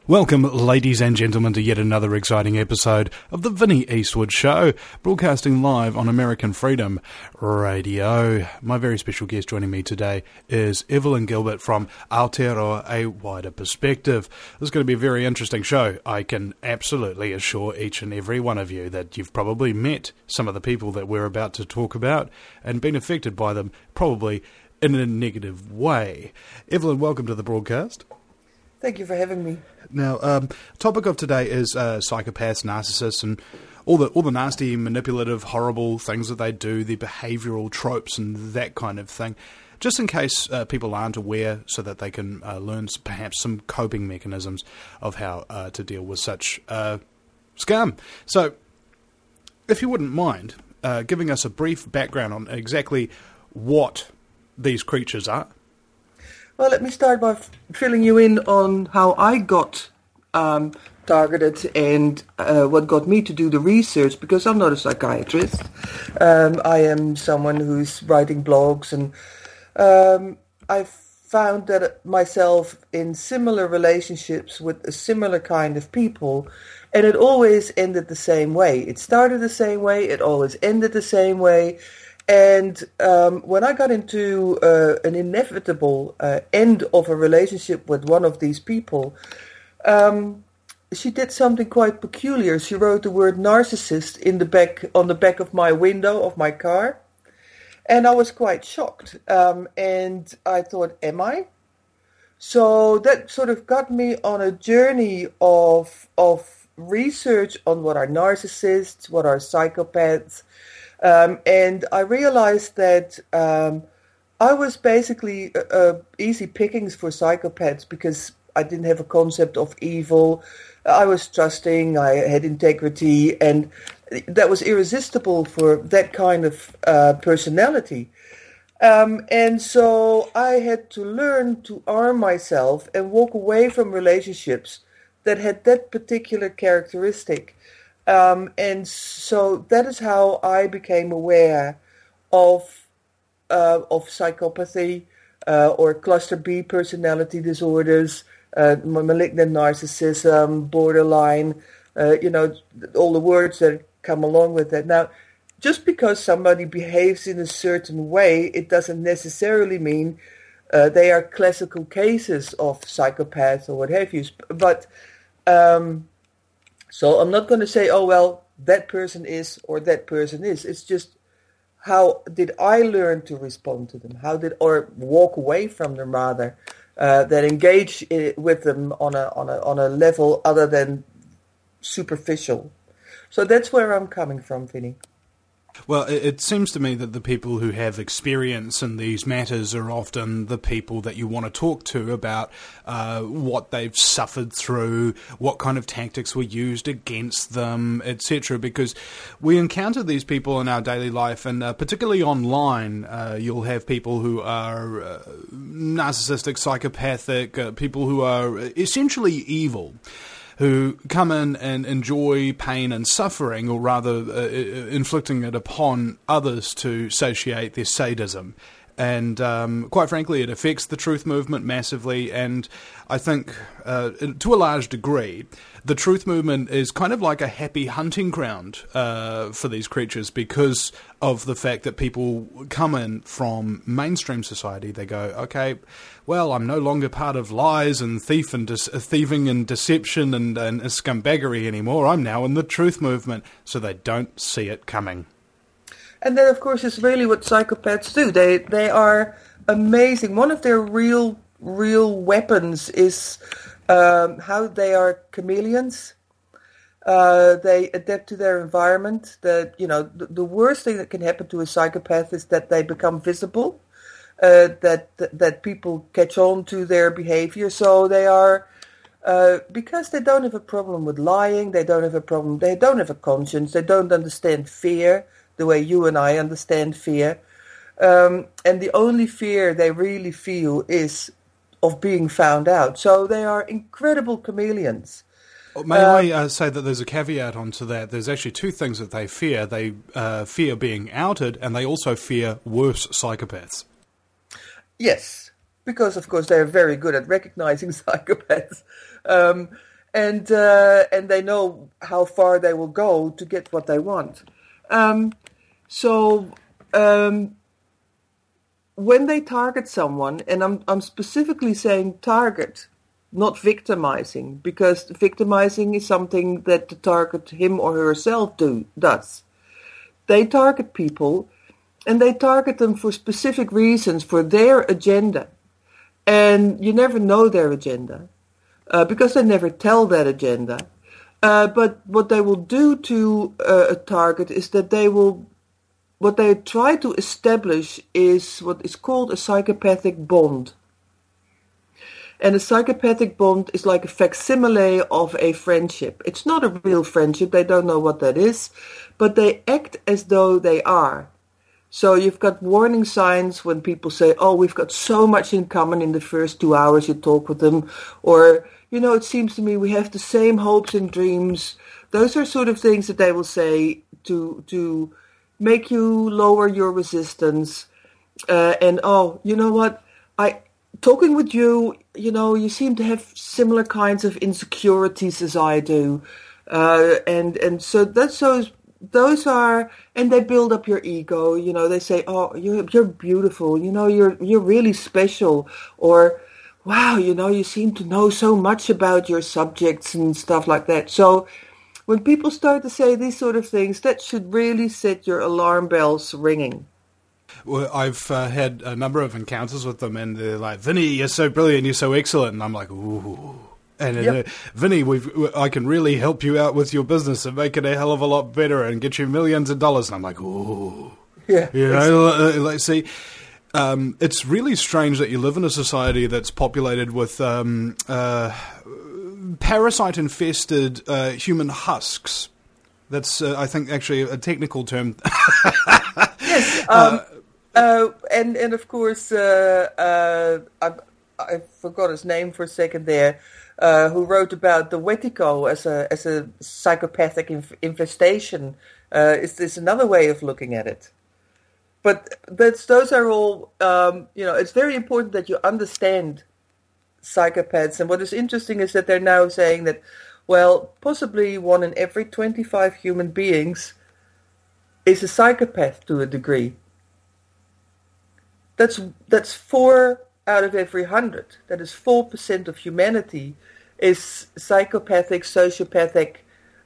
Welcome, ladies and gentlemen, to yet another exciting episode of The Vinnie Eastwood Show, broadcasting live on American Freedom Radio. My very special guest joining me today is Evelyn Gilbert from Aotearoa, A Wider Perspective. This is going to be a very interesting show. I can absolutely assure each and every one of you that you've probably met some of the people that we're about to talk about and been affected by them, probably in a negative way. Evelyn, welcome to the broadcast. Thank you for having me. Now, topic of today is psychopaths, narcissists, and all the nasty, manipulative, horrible things that they do, their behavioural tropes and that kind of thing. Just in case people aren't aware, so that they can learn perhaps some coping mechanisms of how to deal with such scum. So, if you wouldn't mind giving us a brief background on exactly what these creatures are. Well, let me start by filling you in on how I got targeted and what got me to do the research, because I'm not a psychiatrist. I am someone who's writing blogs, and I found that myself in similar relationships with a similar kind of people, and it always ended the same way. It started the same way, it always ended the same way. And when I got into an inevitable end of a relationship with one of these people, she did something quite peculiar. She wrote the word narcissist on the back of my window of my car, and I was quite shocked. And I thought, am I? So that sort of got me on a journey of research on what are narcissists, what are psychopaths. And I realized that I was basically easy pickings for psychopaths because I didn't have a concept of evil. I was trusting, I had integrity, and that was irresistible for that kind of personality. And so I had to learn to arm myself and walk away from relationships that had that particular characteristic. And so that is how I became aware of psychopathy or cluster B personality disorders, malignant narcissism, borderline, all the words that come along with that. Now, just because somebody behaves in a certain way, it doesn't necessarily mean they are classical cases of psychopath or what have you. But so I'm not going to say, oh, well, that person is or that person is. It's just how did I learn to respond to them? Or walk away from them rather, that engage with them on a level other than superficial. So that's where I'm coming from, Vinnie. Well, it seems to me that the people who have experience in these matters are often the people that you want to talk to about what they've suffered through, what kind of tactics were used against them, etc. Because we encounter these people in our daily life, and particularly online, you'll have people who are narcissistic, psychopathic, people who are essentially evil, who come in and enjoy pain and suffering, or rather inflicting it upon others to satiate their sadism. And quite frankly, it affects the truth movement massively, and I think to a large degree, the truth movement is kind of like a happy hunting ground for these creatures, because of the fact that people come in from mainstream society. They go, okay, well, I'm no longer part of lies and thieving and deception and scumbaggery anymore. I'm now in the truth movement, so they don't see it coming. And that, of course, is really what psychopaths do. They are amazing. One of their real weapons is how they are chameleons. They adapt to their environment. The worst thing that can happen to a psychopath is that they become visible. That people catch on to their behavior. So they are, because they don't have a problem with lying. They don't have a conscience. They don't understand fear the way you and I understand fear. And the only fear they really feel is of being found out. So they are incredible chameleons. May I say that there's a caveat onto that? There's actually two things that they fear. They fear being outed, and they also fear worse psychopaths. Yes, because of course they're very good at recognizing psychopaths. and they know how far they will go to get what they want. So when they target someone, and I'm specifically saying target, not victimizing, because victimizing is something that the target, him or herself, does. They target people, and they target them for specific reasons, for their agenda. And you never know their agenda, because they never tell that agenda. But what they will do to a target is that what they try to establish is what is called a psychopathic bond. And a psychopathic bond is like a facsimile of a friendship. It's not a real friendship, they don't know what that is, but they act as though they are. So you've got warning signs when people say, oh, we've got so much in common in the first 2 hours you talk with them, or, it seems to me we have the same hopes and dreams. Those are sort of things that they will say to make you lower your resistance. And, oh, you know what, talking with you, you seem to have similar kinds of insecurities as I do. And so those are, and they build up your ego. They say, oh, you're beautiful. You're really special. Or, wow, you seem to know so much about your subjects and stuff like that. So when people start to say these sort of things, that should really set your alarm bells ringing. Well, I've had a number of encounters with them, and they're like, Vinny, you're so brilliant, you're so excellent. And I'm like, ooh. And Yep. Vinny, I can really help you out with your business and make it a hell of a lot better and get you millions of dollars. And I'm like, ooh. Yeah. See, it's really strange that you live in a society that's populated with parasite-infested human husks. That's, I think, actually a technical term. Yes. And of course, I forgot his name for a second there, who wrote about the Wetico as a psychopathic infestation. Is another way of looking at it. But those are all, it's very important that you understand psychopaths. And what is interesting is that they're now saying that, well, possibly 1 in every 25 human beings is a psychopath to a degree. That's 4 out of every 100. That is 4% of humanity is psychopathic, sociopathic,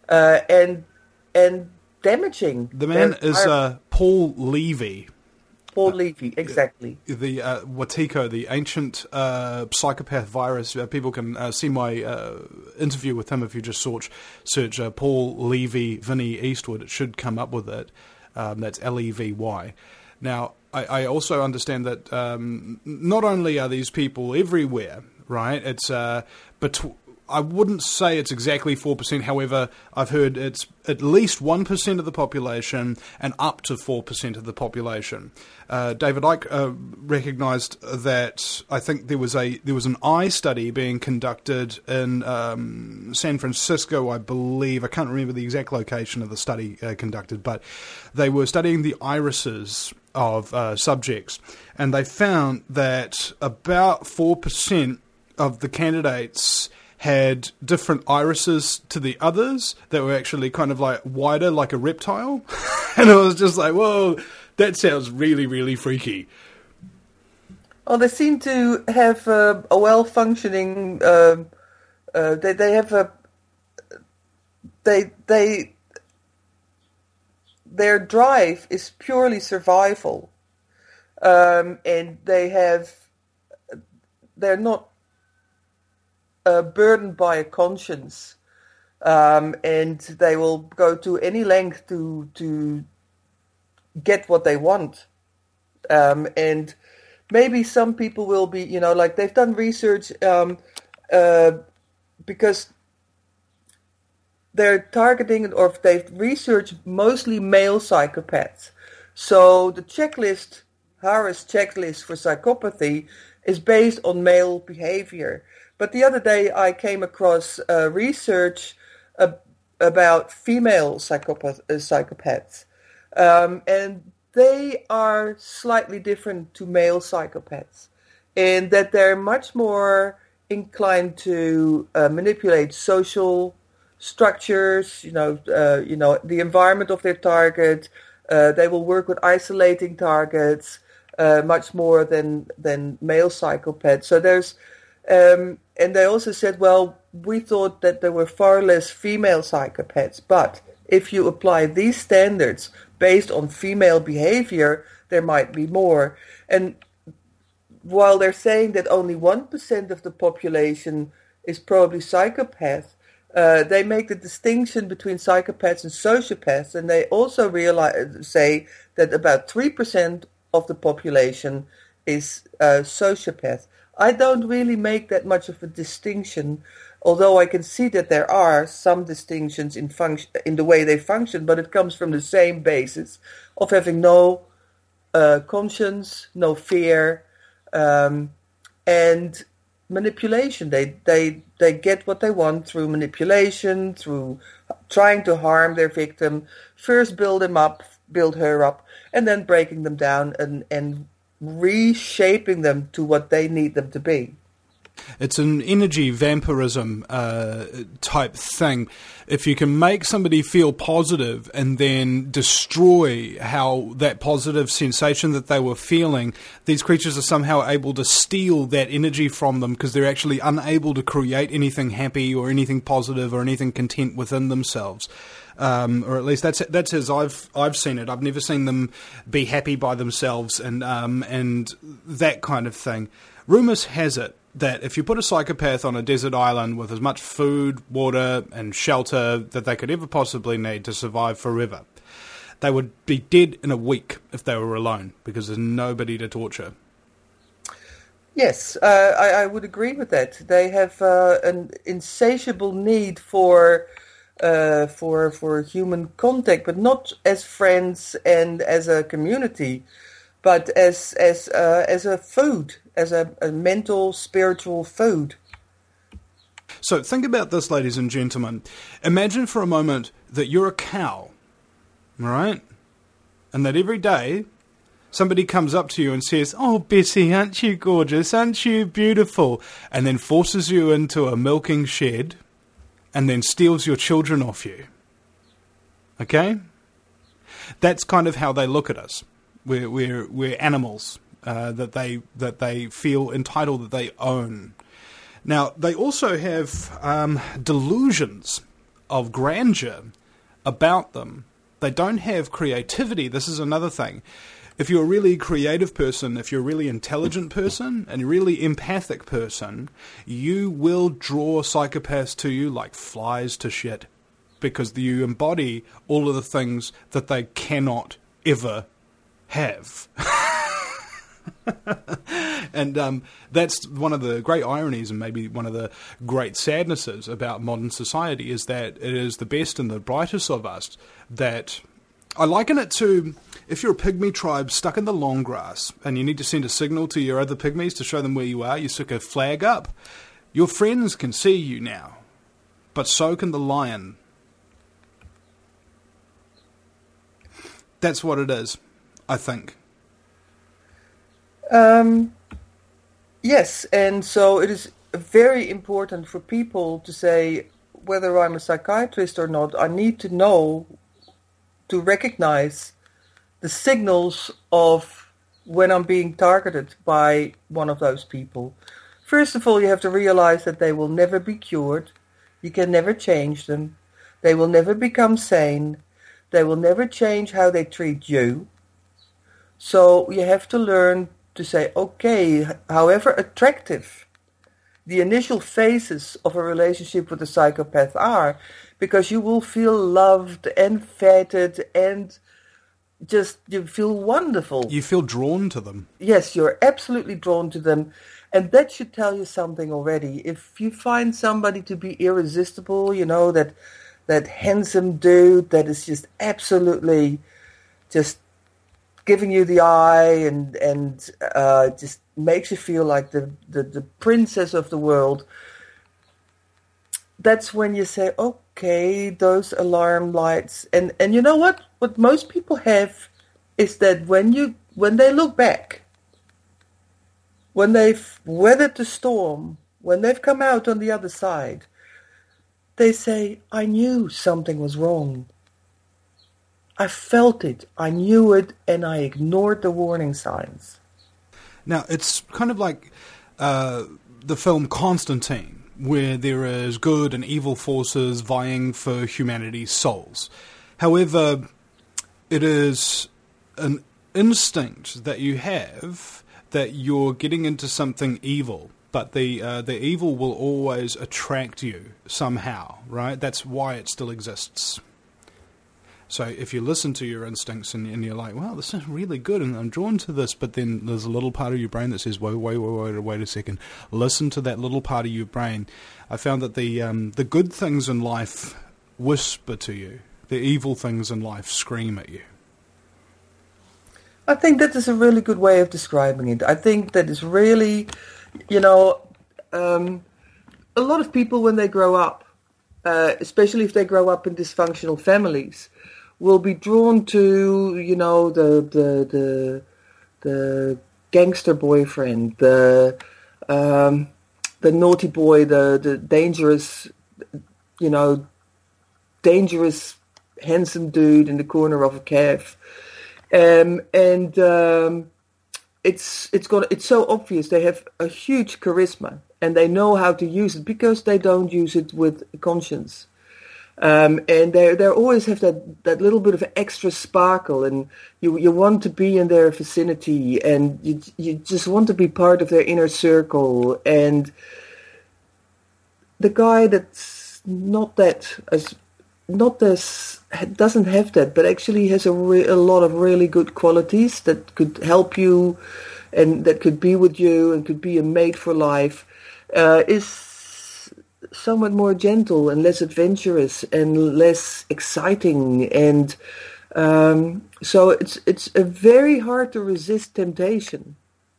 and damaging. The man is Paul Levy. Paul Levy, exactly. The Wetico, the ancient psychopath virus. People can see my interview with him if you just search Paul Levy, Vinny Eastwood. It should come up with it. That's Levy. Now, I also understand that not only are these people everywhere, right? It's but I wouldn't say it's exactly 4%. However, I've heard it's at least 1% of the population and up to 4% of the population. David Icke recognised that I think there was an eye study being conducted in San Francisco, I believe. I can't remember the exact location of the study conducted, but they were studying the irises of subjects, and they found that about 4% of the candidates had different irises to the others that were actually kind of like wider, like a reptile. And it was just like, whoa, that sounds really, really freaky. Oh, they seem to have a well-functioning. They have a. Their drive is purely survival, and they're not burdened by a conscience, and they will go to any length to get what they want. And maybe some people will be, like they've done research because they're targeting, or they've researched mostly male psychopaths. So the checklist, Harris checklist for psychopathy, is based on male behavior. But the other day I came across research about female psychopaths. And they are slightly different to male psychopaths, in that they're much more inclined to manipulate social structures, the environment of their target. They will work with isolating targets much more than male psychopaths. So there's, and they also said, well, we thought that there were far less female psychopaths, but if you apply these standards based on female behavior, there might be more. And while they're saying that only 1% of the population is probably psychopath, they make the distinction between psychopaths and sociopaths, and they also say that about 3% of the population is sociopath. I don't really make that much of a distinction, although I can see that there are some distinctions in the way they function, but it comes from the same basis of having no conscience, no fear, and manipulation. They get what they want through manipulation, through trying to harm their victim, first build her up, and then breaking them down and reshaping them to what they need them to be. It's an energy vampirism type thing. If you can make somebody feel positive and then destroy how that positive sensation that they were feeling, these creatures are somehow able to steal that energy from them because they're actually unable to create anything happy or anything positive or anything content within themselves. Or at least that's as I've seen it. I've never seen them be happy by themselves and that kind of thing. Rumours has it that if you put a psychopath on a desert island with as much food, water, and shelter that they could ever possibly need to survive forever, they would be dead in a week if they were alone because there's nobody to torture. Yes, I would agree with that. They have an insatiable need for human contact, but not as friends and as a community, but as a food, as a mental, spiritual food. So think about this, ladies and gentlemen. Imagine for a moment that you're a cow, all right? And that every day somebody comes up to you and says, "Oh, Bessie, aren't you gorgeous? Aren't you beautiful?" And then forces you into a milking shed and then steals your children off you. Okay? That's kind of how they look at us. We're animals that they feel entitled, that they own. Now, they also have delusions of grandeur about them. They don't have creativity. This is another thing. If you're a really creative person, if you're a really intelligent person and a really empathic person, you will draw psychopaths to you like flies to shit because you embody all of the things that they cannot ever have. And that's one of the great ironies and maybe one of the great sadnesses about modern society is that it is the best and the brightest of us that I liken it to if you're a pygmy tribe stuck in the long grass and you need to send a signal to your other pygmies to show them where you are, you stick a flag up. Your friends can see you now, but so can the lion. That's what it is, I think. Yes, and so it is very important for people to say, whether I'm a psychiatrist or not, I need to know, to recognize the signals of when I'm being targeted by one of those people. First of all, you have to realize that they will never be cured. You can never change them. They will never become sane. They will never change how they treat you. So you have to learn to say, okay, however attractive the initial phases of a relationship with a psychopath are, because you will feel loved and feted and just you feel wonderful. You feel drawn to them. Yes, you're absolutely drawn to them. And that should tell you something already. If you find somebody to be irresistible, you know, that handsome dude that is just absolutely just giving you the eye and just makes you feel like the princess of the world, that's when you say, okay, those alarm lights. And you know what? What most people have is that when they look back, when they've weathered the storm when they've come out on the other side, they say, I knew something was wrong. I felt it, I knew it, and I ignored the warning signs. Now, it's kind of like the film Constantine, where there is good and evil forces vying for humanity's souls. However, it is an instinct that you have that you're getting into something evil, but the evil will always attract you somehow, right? That's why it still exists. So if you listen to your instincts and you're like, wow, this is really good and I'm drawn to this, but then there's a little part of your brain that says, wait a second, listen to that little part of your brain. I found that the good things in life whisper to you. The evil things in life scream at you. I think that is a really good way of describing it. I think that is really, a lot of people when they grow up, especially if they grow up in dysfunctional families, will be drawn to, the gangster boyfriend, the naughty boy, the dangerous, dangerous, handsome dude in the corner of a cave. It's so obvious. They have a huge charisma and they know how to use it because they don't use it with conscience. And they always have that little bit of extra sparkle, and you want to be in their vicinity, and you just want to be part of their inner circle. And the guy that's doesn't have that, but actually has a lot of really good qualities that could help you, and that could be with you, and could be a mate for life, is somewhat more gentle and less adventurous and less exciting, and so it's a very hard to resist temptation.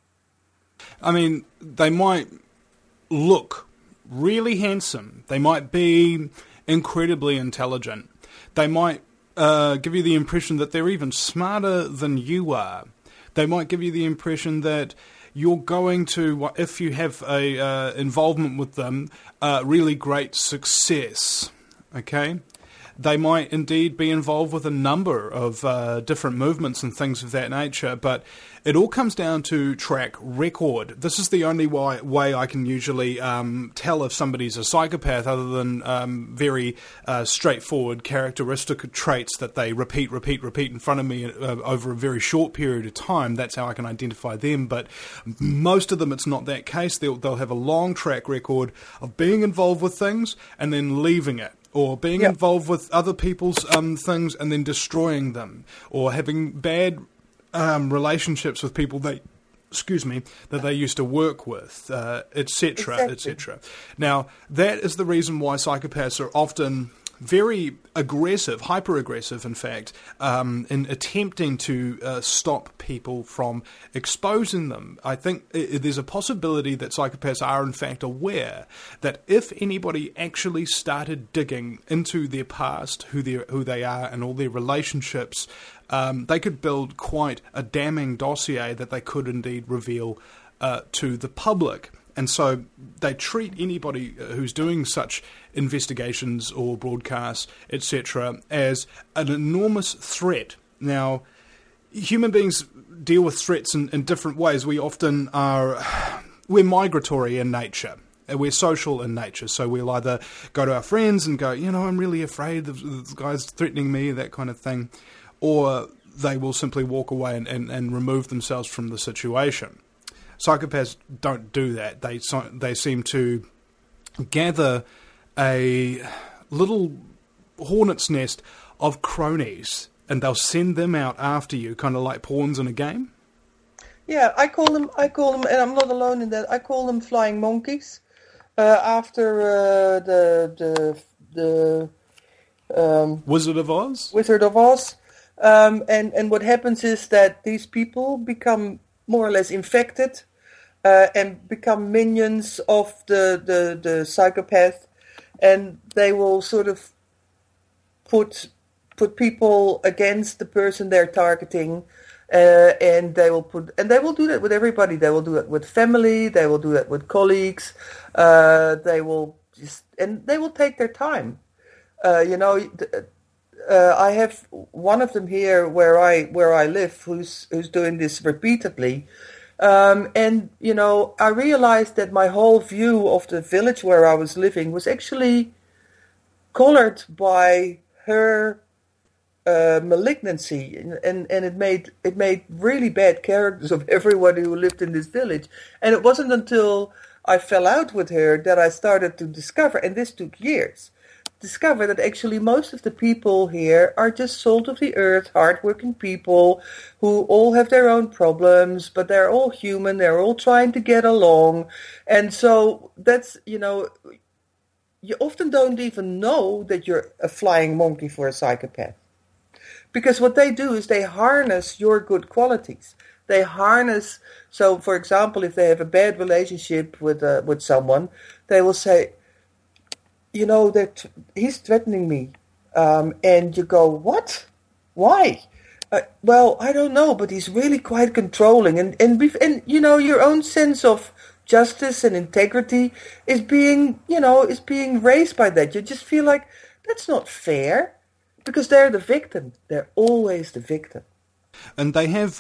I mean, they might look really handsome. They might be incredibly intelligent. They might give you the impression that they're even smarter than you are. They might give you the impression that you're going to, if you have a involvement with them, really great success, okay? They might indeed be involved with a number of different movements and things of that nature, but it all comes down to track record. This is the only way I can usually tell if somebody's a psychopath, other than very straightforward characteristic traits that they repeat in front of me over a very short period of time. That's how I can identify them, but most of them it's not that case. They'll have a long track record of being involved with things and then leaving it, or being involved with other people's things and then destroying them, or having bad relationships with people that they used to work with, etc., etc. Now, that is the reason why psychopaths are often very aggressive, hyper-aggressive, in fact, in attempting to stop people from exposing them. I think there's a possibility that psychopaths are, in fact, aware that if anybody actually started digging into their past, who they are, and all their relationships, they could build quite a damning dossier that they could indeed reveal to the public. And so they treat anybody who's doing such investigations or broadcasts, etc., as an enormous threat. Now, human beings deal with threats in different ways. We're migratory in nature. We're social in nature, so we'll either go to our friends and go, I'm really afraid this guy's threatening me, that kind of thing, or they will simply walk away and remove themselves from the situation. Psychopaths don't do that. They seem to gather a little hornet's nest of cronies, and they'll send them out after you, kind of like pawns in a game. Yeah, I call them, and I'm not alone in that. I call them flying monkeys. After the Wizard of Oz. Wizard of Oz, and what happens is that these people become more or less infected. And become minions of the psychopath, and they will sort of put people against the person they're targeting, And they will do that with everybody. They will do it with family. They will do it with colleagues. They will take their time. I have one of them here where I live who's doing this repeatedly. And I realized that my whole view of the village where I was living was actually colored by her malignancy, and it made really bad characters of everyone who lived in this village. And it wasn't until I fell out with her that I started to discover, and this took years, discover that actually most of the people here are just salt of the earth, hardworking people who all have their own problems, but they're all human, they're all trying to get along. And so that's, you often don't even know that you're a flying monkey for a psychopath. Because what they do is they harness your good qualities. They harness, so for example, if they have a bad relationship with someone, they will say, that he's threatening me. And you go, what? Why? Well, I don't know, but he's really quite controlling. And your own sense of justice and integrity is being raised by that. You just feel like that's not fair, because they're the victim. They're always the victim. And they have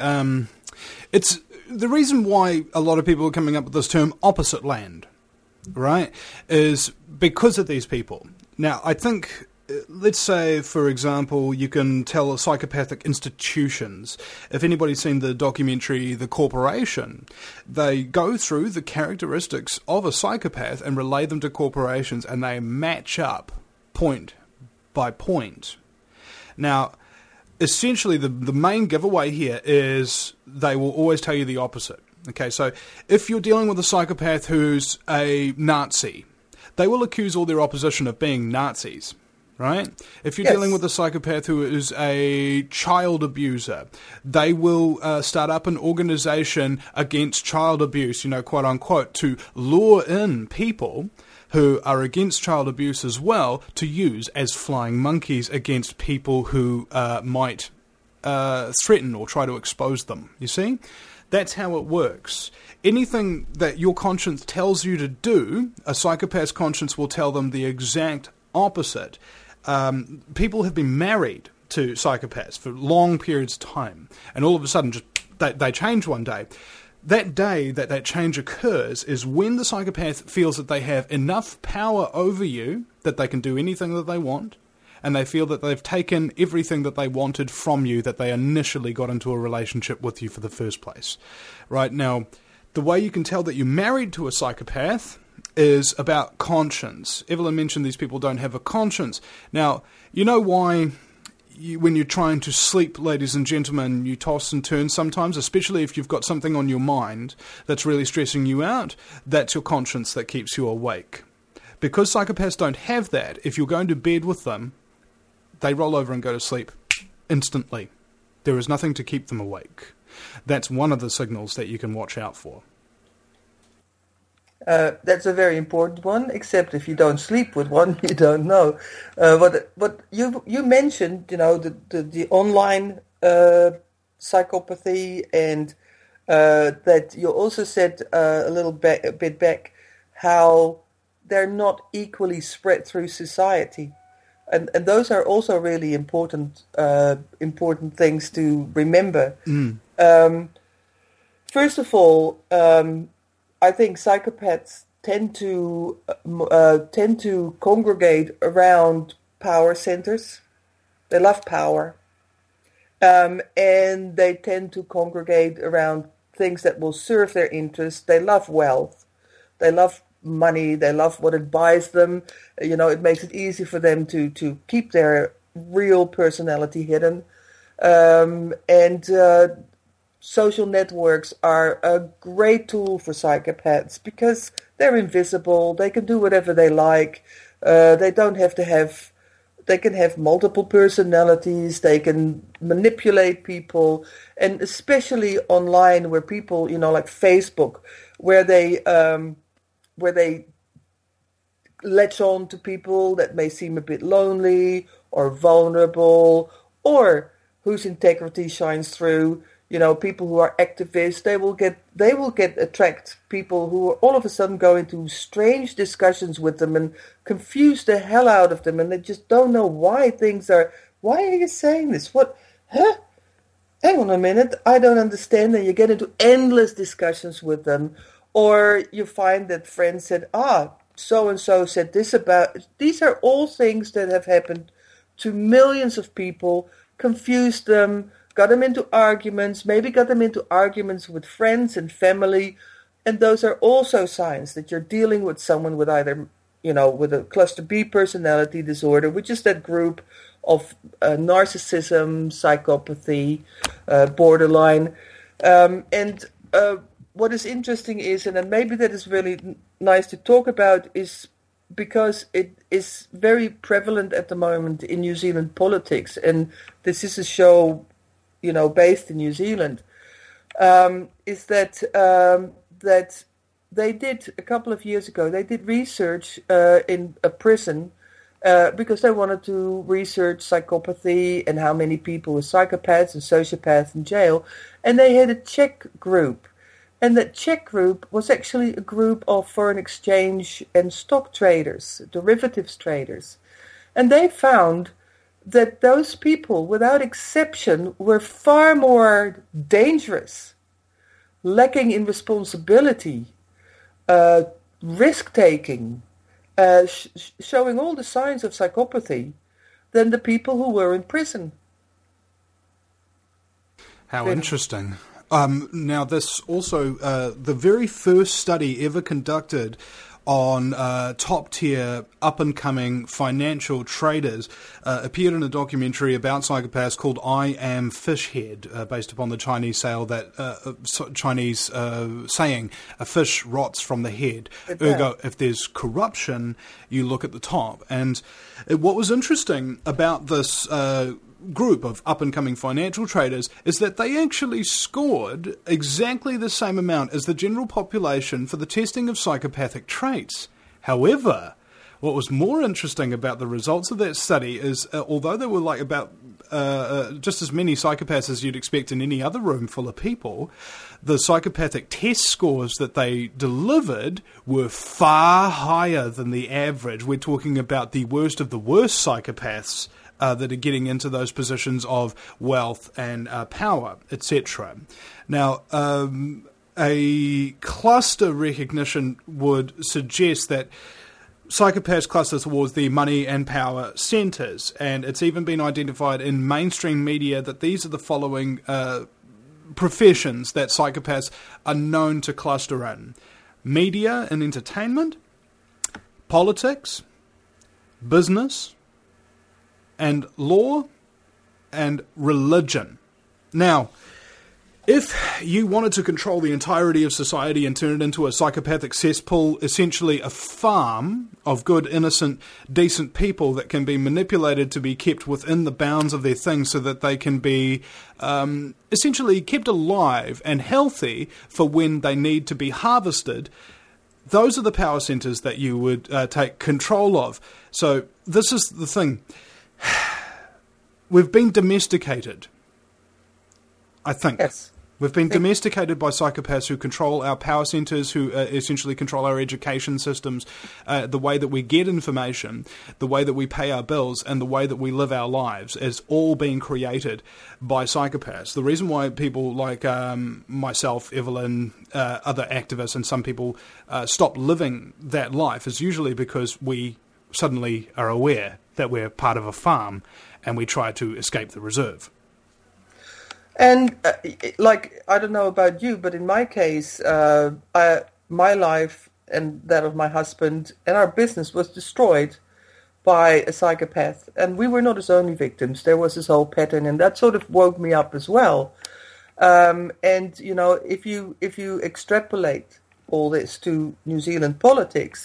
it's the reason why a lot of people are coming up with this term opposite land, right, is because of these people. Now, I think, let's say, for example, you can tell psychopathic institutions. If anybody's seen the documentary The Corporation, they go through the characteristics of a psychopath and relay them to corporations, and they match up point by point. Now, essentially, the main giveaway here is they will always tell you the opposite. Okay, so if you're dealing with a psychopath who's a Nazi, they will accuse all their opposition of being Nazis, right? If you're dealing with a psychopath who is a child abuser, they will start up an organization against child abuse, quote unquote, to lure in people who are against child abuse as well to use as flying monkeys against people who might threaten or try to expose them. You see? That's how it works. Anything that your conscience tells you to do, a psychopath's conscience will tell them the exact opposite. People have been married to psychopaths for long periods of time, and all of a sudden just they change one day. That day that change occurs is when the psychopath feels that they have enough power over you that they can do anything that they want, and they feel that they've taken everything that they wanted from you that they initially got into a relationship with you for the first place. Right now, the way you can tell that you're married to a psychopath is about conscience. Evelyn mentioned these people don't have a conscience. Now, you know why when you're trying to sleep, ladies and gentlemen, you toss and turn sometimes, especially if you've got something on your mind that's really stressing you out? That's your conscience that keeps you awake. Because psychopaths don't have that, if you're going to bed with them, they roll over and go to sleep instantly. There is nothing to keep them awake. That's one of the signals that you can watch out for. That's a very important one, except if you don't sleep with one, you don't know. But you mentioned, the online psychopathy, and that you also said a bit back how they're not equally spread through society. And those are also really important things to remember. First of all, I think psychopaths tend to congregate around power centers. They love power, and they tend to congregate around things that will serve their interests. They love wealth. They love money. They love what it buys them. It makes it easy for them to keep their real personality hidden. Social networks are a great tool for psychopaths because they're invisible. They can do whatever they like. They don't have to have. They can have multiple personalities. They can manipulate people, and especially online, where people, like Facebook, where they latch on to people that may seem a bit lonely or vulnerable, or whose integrity shines through. You know, people who are activists, they will attract people who all of a sudden go into strange discussions with them and confuse the hell out of them, and they just don't know why are you saying this? What? Huh? Hang on a minute, I don't understand. And you get into endless discussions with them. Or you find that friends said, so-and-so said this about... These are all things that have happened to millions of people, confused them, got them into arguments, maybe got them into arguments with friends and family. And those are also signs that you're dealing with someone with either, with a cluster B personality disorder, which is that group of narcissism, psychopathy, borderline. What is interesting is, and then maybe that is really nice to talk about, is because it is very prevalent at the moment in New Zealand politics, and this is a show, based in New Zealand, is that that they did, a couple of years ago, they did research in a prison because they wanted to research psychopathy and how many people with psychopaths and sociopaths in jail, and they had a check group. And that check group was actually a group of foreign exchange and stock traders, derivatives traders. And they found that those people, without exception, were far more dangerous, lacking in responsibility, risk-taking, showing all the signs of psychopathy, than the people who were in prison. How interesting. Now, this also, the very first study ever conducted on top-tier, up-and-coming financial traders appeared in a documentary about psychopaths called I Am Fishhead, based upon the Chinese saying a fish rots from the head. Ergo, if there's corruption, you look at the top. And what was interesting about this group of up-and-coming financial traders is that they actually scored exactly the same amount as the general population for the testing of psychopathic traits. However, what was more interesting about the results of that study is, although there were about just as many psychopaths as you'd expect in any other room full of people, the psychopathic test scores that they delivered were far higher than the average. We're talking about the worst of the worst psychopaths that are getting into those positions of wealth and power, etc. Now, a cluster recognition would suggest that psychopaths cluster towards the money and power centres, and it's even been identified in mainstream media that these are the following professions that psychopaths are known to cluster in: media and entertainment, politics, business, and law, and religion. Now, if you wanted to control the entirety of society and turn it into a psychopathic cesspool, essentially a farm of good, innocent, decent people that can be manipulated to be kept within the bounds of their things so that they can be essentially kept alive and healthy for when they need to be harvested, those are the power centres that you would take control of. So this is the thing. We've been domesticated, I think. Yes. We've been domesticated by psychopaths who control our power centres, who essentially control our education systems, the way that we get information, the way that we pay our bills, and the way that we live our lives is all being created by psychopaths. The reason why people like myself, Evelyn, other activists, and some people stop living that life is usually because we suddenly are aware that we're part of a farm and we try to escape the reserve. And I don't know about you, but in my case, my life and that of my husband and our business was destroyed by a psychopath. And we were not his only victims. There was this whole pattern, and that sort of woke me up as well. And, if you extrapolate all this to New Zealand politics,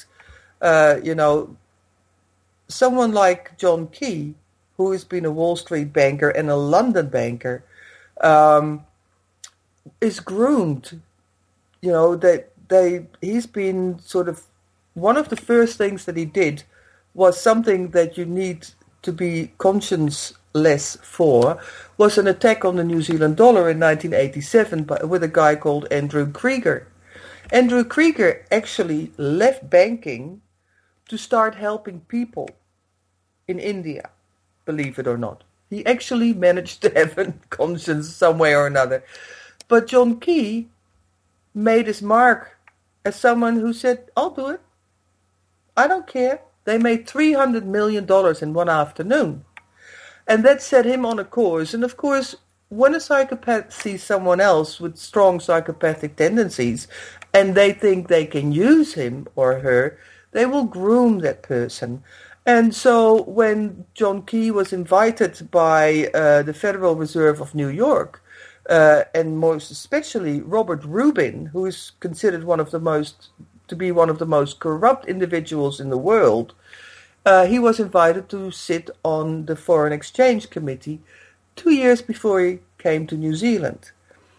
someone like John Key, who has been a Wall Street banker and a London banker, is groomed. He's been sort of, one of the first things that he did was something that you need to be conscious less for was an attack on the New Zealand dollar in 1987 with a guy called Andrew Krieger. Andrew Krieger actually left banking to start helping people in India, believe it or not. He actually managed to have a conscience some way or another. But John Key made his mark as someone who said, I'll do it. I don't care. They made $300 million in one afternoon. And that set him on a course. And of course, when a psychopath sees someone else with strong psychopathic tendencies and they think they can use him or her, they will groom that person. And so when John Key was invited by the Federal Reserve of New York, and most especially Robert Rubin, who is considered one of the most corrupt individuals in the world, he was invited to sit on the Foreign Exchange Committee 2 years before he came to New Zealand.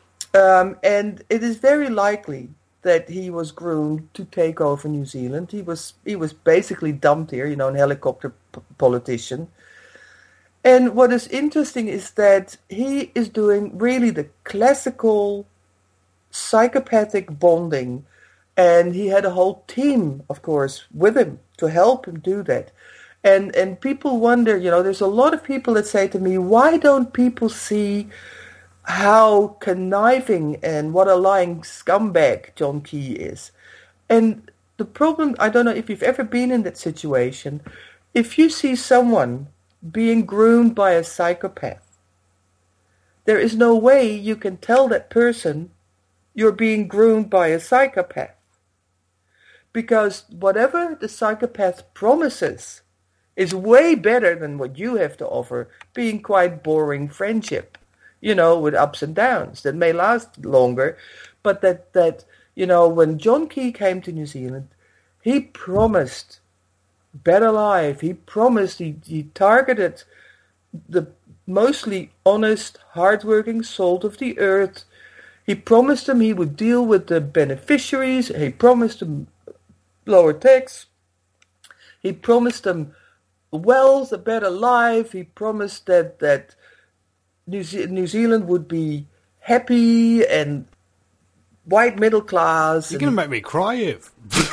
And it is very likely that he was groomed to take over New Zealand. He was basically dumped here, an helicopter politician. And what is interesting is that he is doing really the classical psychopathic bonding. And he had a whole team, of course, with him to help him do that. And people wonder, there's a lot of people that say to me, why don't people see how conniving and what a lying scumbag John Key is? And the problem, I don't know if you've ever been in that situation, if you see someone being groomed by a psychopath, there is no way you can tell that person you're being groomed by a psychopath. Because whatever the psychopath promises is way better than what you have to offer, being quite boring friendship, with ups and downs that may last longer. But that when John Key came to New Zealand, he promised better life. He promised, he targeted the mostly honest, hardworking salt of the earth. He promised them he would deal with the beneficiaries. He promised them lower tax. He promised them wealth, a better life. He promised that New Zealand would be happy and white middle class. You're going to make me cry, Ev.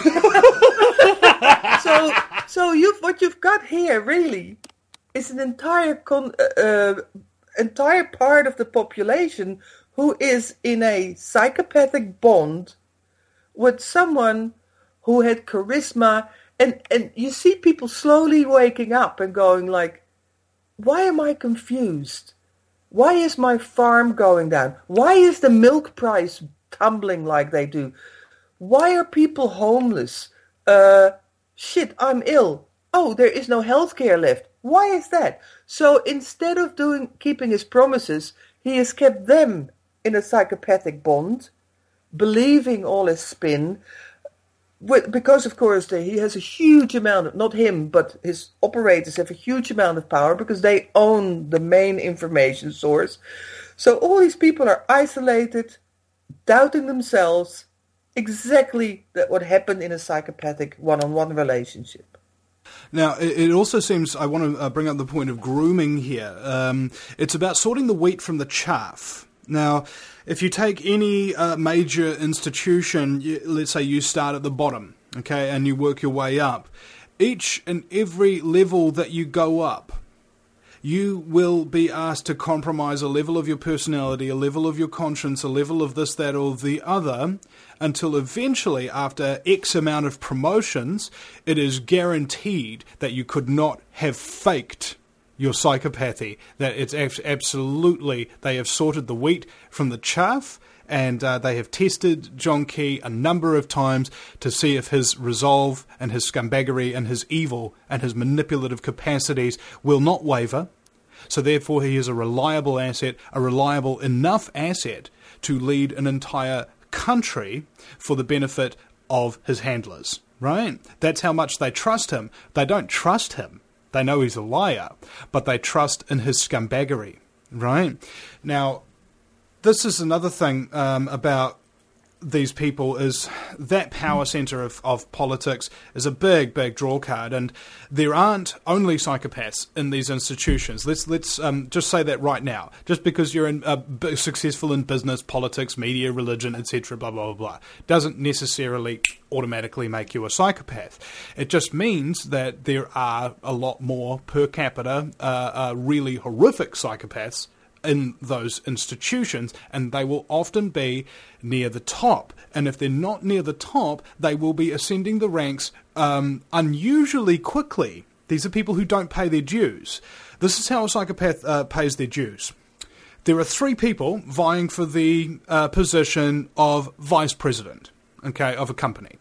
So what you've got here really is an entire part of the population who is in a psychopathic bond with someone who had charisma, and you see people slowly waking up and going like, why am I confused? Why is my farm going down? Why is the milk price tumbling like they do? Why are people homeless? Shit, I'm ill. Oh, there is no health care left. Why is that? So instead of keeping his promises, he has kept them in a psychopathic bond, believing all his spin, because, of course, he has a huge amount of, not him, but his operators have a huge amount of power because they own the main information source. So all these people are isolated, doubting themselves, exactly that what happened in a psychopathic one-on-one relationship. Now, it also seems, I want to bring up the point of grooming here. It's about sorting the wheat from the chaff. Now, if you take any major institution, let's say you start at the bottom, okay, and you work your way up, each and every level that you go up, you will be asked to compromise a level of your personality, a level of your conscience, a level of this, that, or the other, until eventually, after X amount of promotions, it is guaranteed that you could not have faked your psychopathy, that it's absolutely, they have sorted the wheat from the chaff, and they have tested John Key a number of times to see if his resolve and his scumbaggery and his evil and his manipulative capacities will not waver. So therefore he is a reliable asset, a reliable enough asset to lead an entire country for the benefit of his handlers, right? That's how much they trust him. They don't trust him. They know he's a liar, but they trust in his scumbaggery, right? Now, this is another thing about these people is that power center of politics is a big, big draw card, and there aren't only psychopaths in these institutions. Let's just say that right now. Just because you're successful in business, politics, media, religion, etc., blah, blah, blah, blah, doesn't necessarily automatically make you a psychopath. It just means that there are a lot more per capita really horrific psychopaths in those institutions, and they will often be near the top. And if they're not near the top, they will be ascending the ranks unusually quickly. These are people who don't pay their dues. This is how a psychopath pays their dues. There are 3 people vying for the position of vice president, okay, of a company.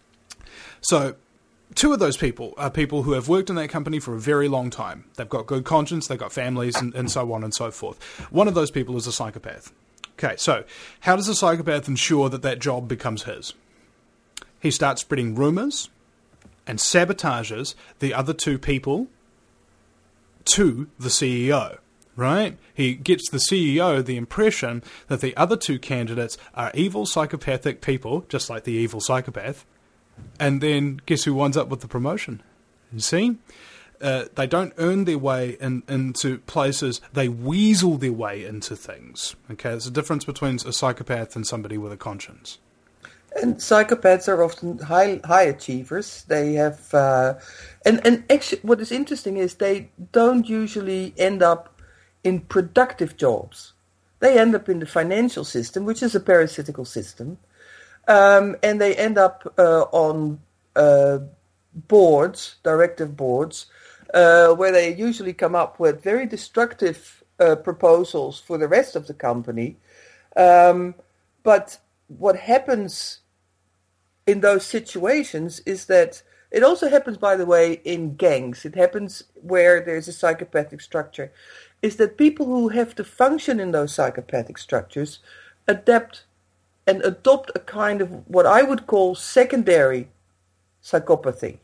So 2 of those people are people who have worked in that company for a very long time. They've got good conscience, they've got families, and so on and so forth. One of those people is a psychopath. Okay, so how does a psychopath ensure that that job becomes his? He starts spreading rumours and sabotages the other 2 people to the CEO, right? He gets the CEO the impression that the other 2 candidates are evil psychopathic people, just like the evil psychopath. And then guess who winds up with the promotion? You see? They don't earn their way into places. They weasel their way into things. Okay, there's a difference between a psychopath and somebody with a conscience. And psychopaths are often high achievers. They have, and actually, what is interesting is they don't usually end up in productive jobs. They end up in the financial system, which is a parasitical system. And they end up on boards, directive boards, where they usually come up with very destructive proposals for the rest of the company. But what happens in those situations is that it also happens, by the way, in gangs. It happens where there's a psychopathic structure, is that people who have to function in those psychopathic structures adapt and adopt a kind of what I would call secondary psychopathy.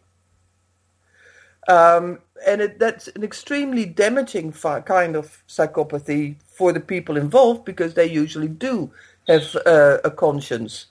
And that's an extremely damaging kind of psychopathy for the people involved, because they usually do have a conscience.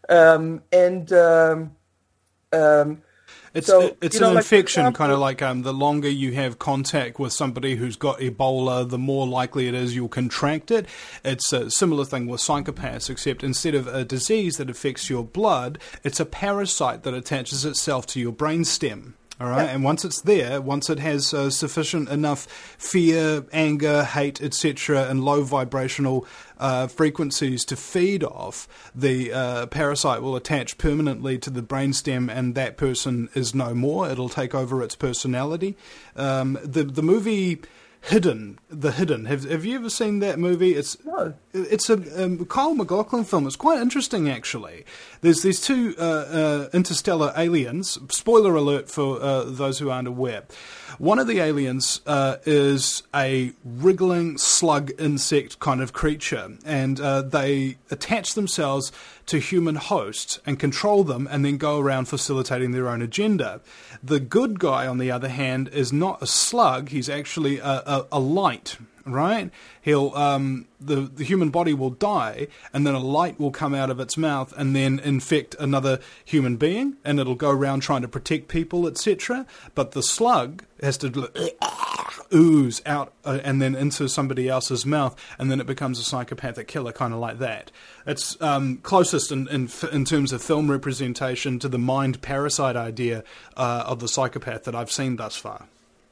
It's So, an like, for infection, example, kind of like the longer you have contact with somebody who's got Ebola, the more likely it is you'll contract it. It's a similar thing with psychopaths, except instead of a disease that affects your blood, it's a parasite that attaches itself to your brainstem. All right, Yeah. and once it's there, once it has sufficient enough fear, anger, hate, etc., and low vibrational frequencies to feed off, the parasite will attach permanently to the brainstem, and that person is no more. It'll take over its personality. The movie Hidden, The Hidden. Have you ever seen that movie? No. It's a Kyle MacLachlan film. It's quite interesting, actually. There's these 2 interstellar aliens. Spoiler alert for those who aren't aware. One of the aliens is a wriggling slug insect kind of creature, and they attach themselves to human hosts and control them, and then go around facilitating their own agenda. The good guy, on the other hand, is not a slug. He's actually a light, right? He'll the human body will die, and then a light will come out of its mouth and then infect another human being, and it'll go around trying to protect people, etc. But the slug has to ooze out and then into somebody else's mouth, and then it becomes a psychopathic killer, kind of like that. It's closest in terms of film representation to the mind parasite idea of the psychopath that I've seen thus far.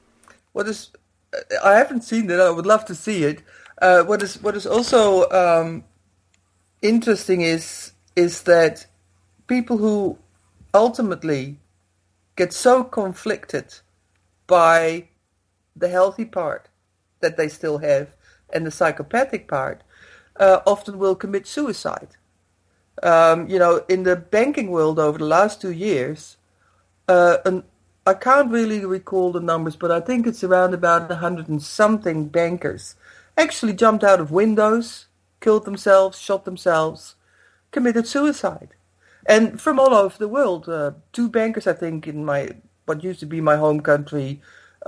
I haven't seen it. I would love to see it. What is also interesting is that people who ultimately get so conflicted by the healthy part that they still have and the psychopathic part often will commit suicide. In the banking world over the last 2 years, I can't really recall the numbers, but I think it's around about 100 and something bankers actually jumped out of windows, killed themselves, shot themselves, committed suicide. And from all over the world, 2 bankers, I think, in what used to be my home country,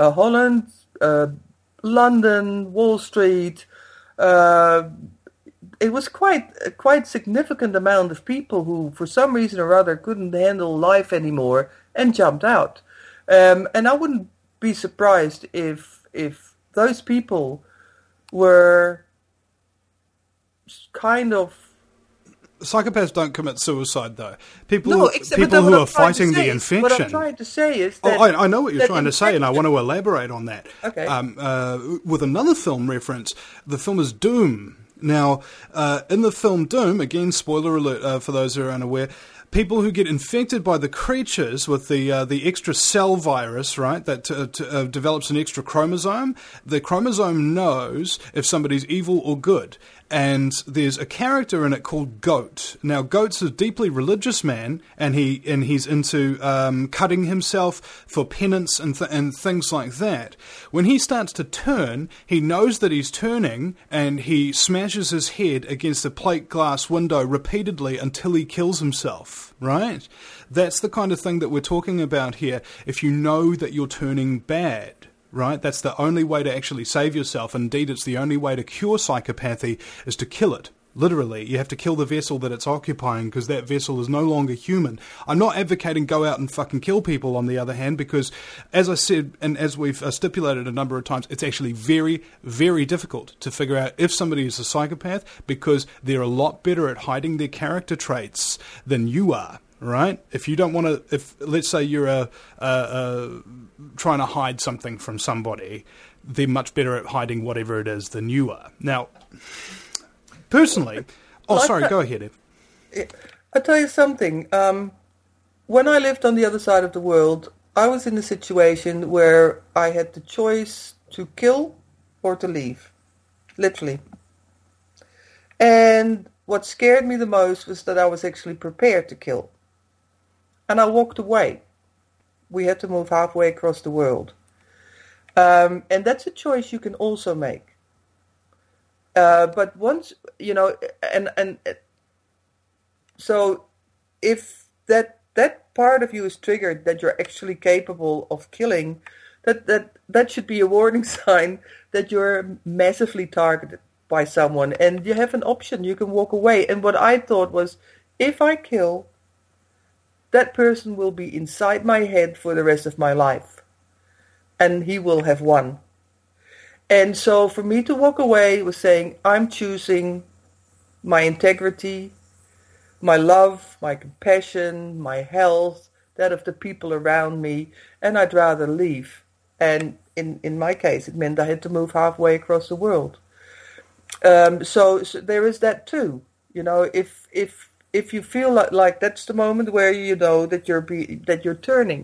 Holland, London, Wall Street, it was quite significant amount of people who, for some reason or other, couldn't handle life anymore and jumped out. And I wouldn't be surprised if those people were kind of... Psychopaths don't commit suicide, though. People No, who are fighting the infection. What I'm trying to say is that... I know what you're trying to say, and I want to elaborate on that. Okay. With another film reference, the film is Doom. Now, in the film Doom, again, spoiler alert for those who are unaware, people who get infected by the creatures with the extra cell virus, right, that develops an extra chromosome, the chromosome knows if somebody's evil or good. And there's a character in it called Goat. Now, Goat's a deeply religious man, and he's into cutting himself for penance and things like that. When he starts to turn, he knows that he's turning, and he smashes his head against a plate glass window repeatedly until he kills himself, right? That's the kind of thing that we're talking about here, if you know that you're turning bad. Right? That's the only way to actually save yourself. Indeed, it's the only way to cure psychopathy is to kill it. Literally, you have to kill the vessel that it's occupying because that vessel is no longer human. I'm not advocating go out and fucking kill people, on the other hand, because, as I said, and as we've stipulated a number of times, it's actually very, very difficult to figure out if somebody is a psychopath because they're a lot better at hiding their character traits than you are. Right? If you don't want to, if let's say you're trying to hide something from somebody, they're much better at hiding whatever it is than you are. Now, personally, go ahead, Ev. I'll tell you something. When I lived on the other side of the world, I was in a situation where I had the choice to kill or to leave, literally. And what scared me the most was that I was actually prepared to kill. And I walked away. We had to move halfway across the world. And that's a choice you can also make. But once, and so if that part of you is triggered, that you're actually capable of killing, that should be a warning sign that you're massively targeted by someone. And you have an option. You can walk away. And what I thought was, if I kill, that person will be inside my head for the rest of my life. And he will have won. And so for me to walk away was saying, I'm choosing my integrity, my love, my compassion, my health, that of the people around me, and I'd rather leave. And in my case, it meant I had to move halfway across the world. So there is that too. If you feel like that's the moment where you know that you're turning,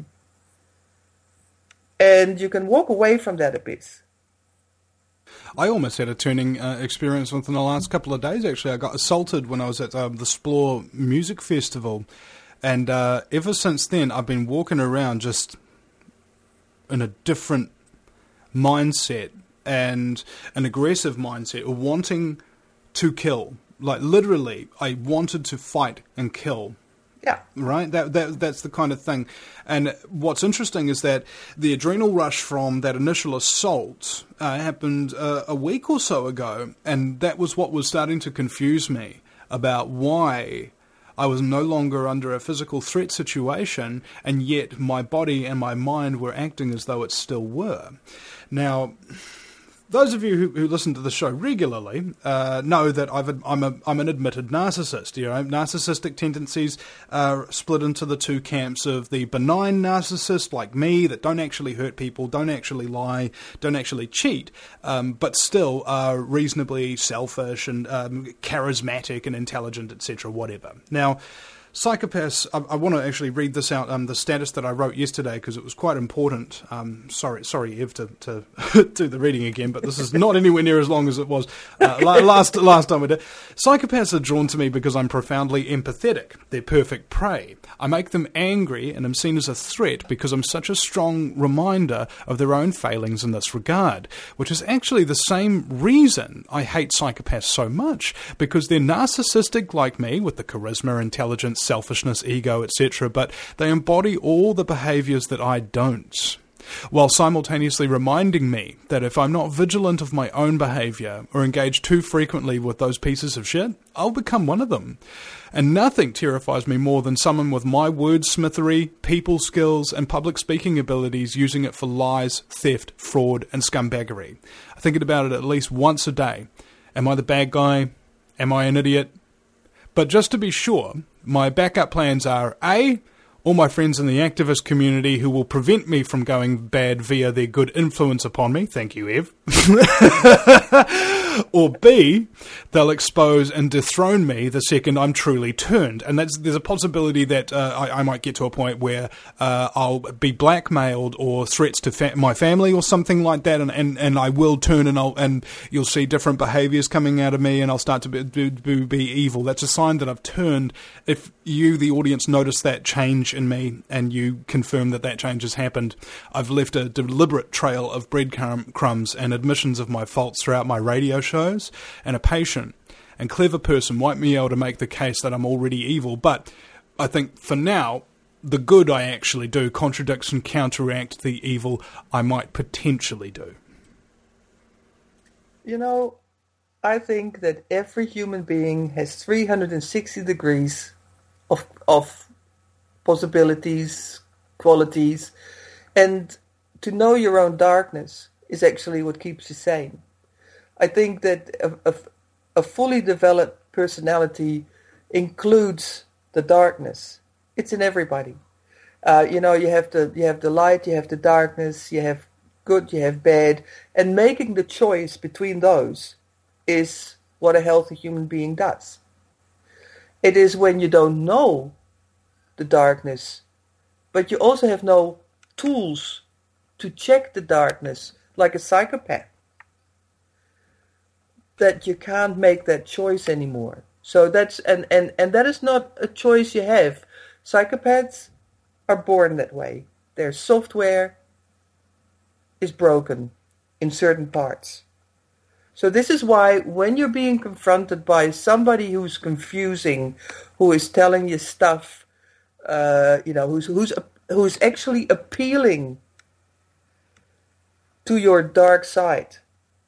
and you can walk away from that abyss. I almost had a turning experience within the last couple of days, actually. I got assaulted when I was at the Splore Music Festival, and ever since then I've been walking around just in a different mindset, and an aggressive mindset, or wanting to kill. Like, literally, I wanted to fight and kill. Yeah. Right? That's the kind of thing. And what's interesting is that the adrenal rush from that initial assault happened a week or so ago, and that was what was starting to confuse me about why I was no longer under a physical threat situation, and yet my body and my mind were acting as though it still were. Now, those of you who listen to the show regularly know that I'm an admitted narcissist. Narcissistic tendencies are split into the two camps of the benign narcissist, like me, that don't actually hurt people, don't actually lie, don't actually cheat, but still are reasonably selfish and charismatic and intelligent, etc., whatever. Now, psychopaths, I want to actually read this out, the status that I wrote yesterday, because it was quite important. Sorry, Ev, to do the reading again, but this is not anywhere near as long as it was last time we did. Psychopaths are drawn to me because I'm profoundly empathetic. They're perfect prey. I make them angry and am seen as a threat because I'm such a strong reminder of their own failings in this regard, which is actually the same reason I hate psychopaths so much, because they're narcissistic like me, with the charisma, intelligence, selfishness, ego, etc., but they embody all the behaviours that I don't. while simultaneously reminding me that if I'm not vigilant of my own behaviour or engage too frequently with those pieces of shit, I'll become one of them. And nothing terrifies me more than someone with my wordsmithery, people skills, and public speaking abilities using it for lies, theft, fraud, and scumbaggery. I think about it at least once a day. Am I the bad guy? Am I an idiot? But just to be sure, my backup plans are A, all my friends in the activist community who will prevent me from going bad via their good influence upon me. Thank you, Ev. Or B, they'll expose and dethrone me the second I'm truly turned. And there's a possibility that I might get to a point where I'll be blackmailed or threats to my family or something like that, and I will turn, and you'll see different behaviours coming out of me, and I'll start to be evil. That's a sign that I've turned. If you, the audience, notice that change in me and you confirm that change has happened, I've left a deliberate trail of breadcrumbs and admissions of my faults throughout my radio shows, and a patient and clever person might be able to make the case that I'm already evil, but I think for now the good I actually do contradicts and counteract the evil I might potentially do. You know, I think that every human being has 360 degrees of possibilities, qualities, and to know your own darkness is actually what keeps you sane. I think that a fully developed personality includes the darkness. It's in everybody. You have the light, you have the darkness, you have good, you have bad, and making the choice between those is what a healthy human being does. It is when you don't know the darkness, but you also have no tools to check the darkness, like a psychopath, that you can't make that choice anymore. So that's and that is not a choice you have. Psychopaths are born that way. Their software is broken in certain parts. So this is why when you're being confronted by somebody who's confusing, who is telling you stuff, who's actually appealing to your dark side,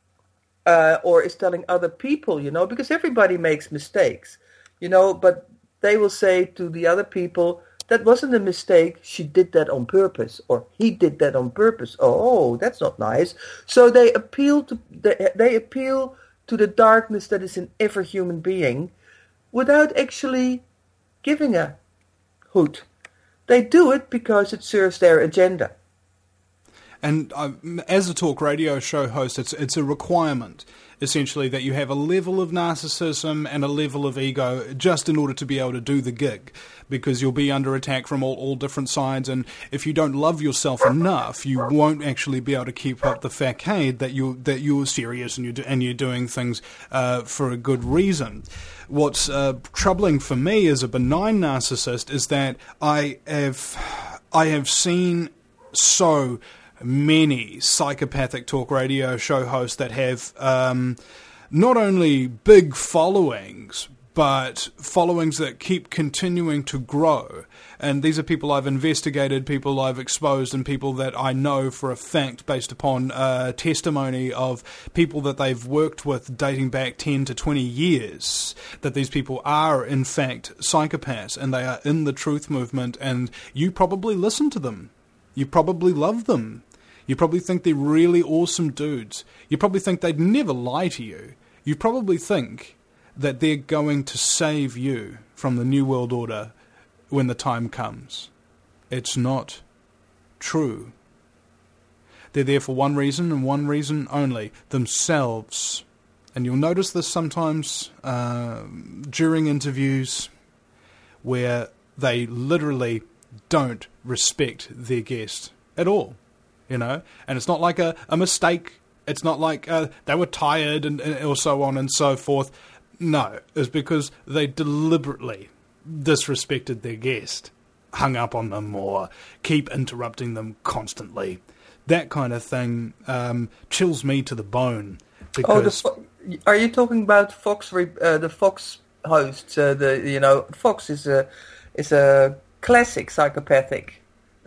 or is telling other people, because everybody makes mistakes, but they will say to the other people, that wasn't a mistake, she did that on purpose, or he did that on purpose. Oh, that's not nice. So they appeal to the darkness that is in every human being without actually giving a hoot. They do it because it serves their agenda. And as a talk radio show host, it's a requirement, essentially, that you have a level of narcissism and a level of ego just in order to be able to do the gig, because you'll be under attack from all different sides, and if you don't love yourself enough, you won't actually be able to keep up the facade that you're serious and you're doing things for a good reason. What's troubling for me as a benign narcissist is that I have seen so many psychopathic talk radio show hosts that have not only big followings, but followings that keep continuing to grow. And these are people I've investigated, people I've exposed, and people that I know for a fact based upon testimony of people that they've worked with dating back 10 to 20 years, that these people are in fact psychopaths and they are in the truth movement, and you probably listen to them. You probably love them. You probably think they're really awesome dudes. You probably think they'd never lie to you. You probably think that they're going to save you from the New World Order when the time comes. It's not true. They're there for one reason and one reason only, themselves. And you'll notice this sometimes during interviews where they literally don't respect their guest at all, and it's not like a mistake. It's not like they were tired and or so on and so forth. No, it's because they deliberately disrespected their guest, hung up on them, or keep interrupting them constantly. That kind of thing chills me to the bone. Because are you talking about Fox? The Fox hosts. Fox is a classic psychopathic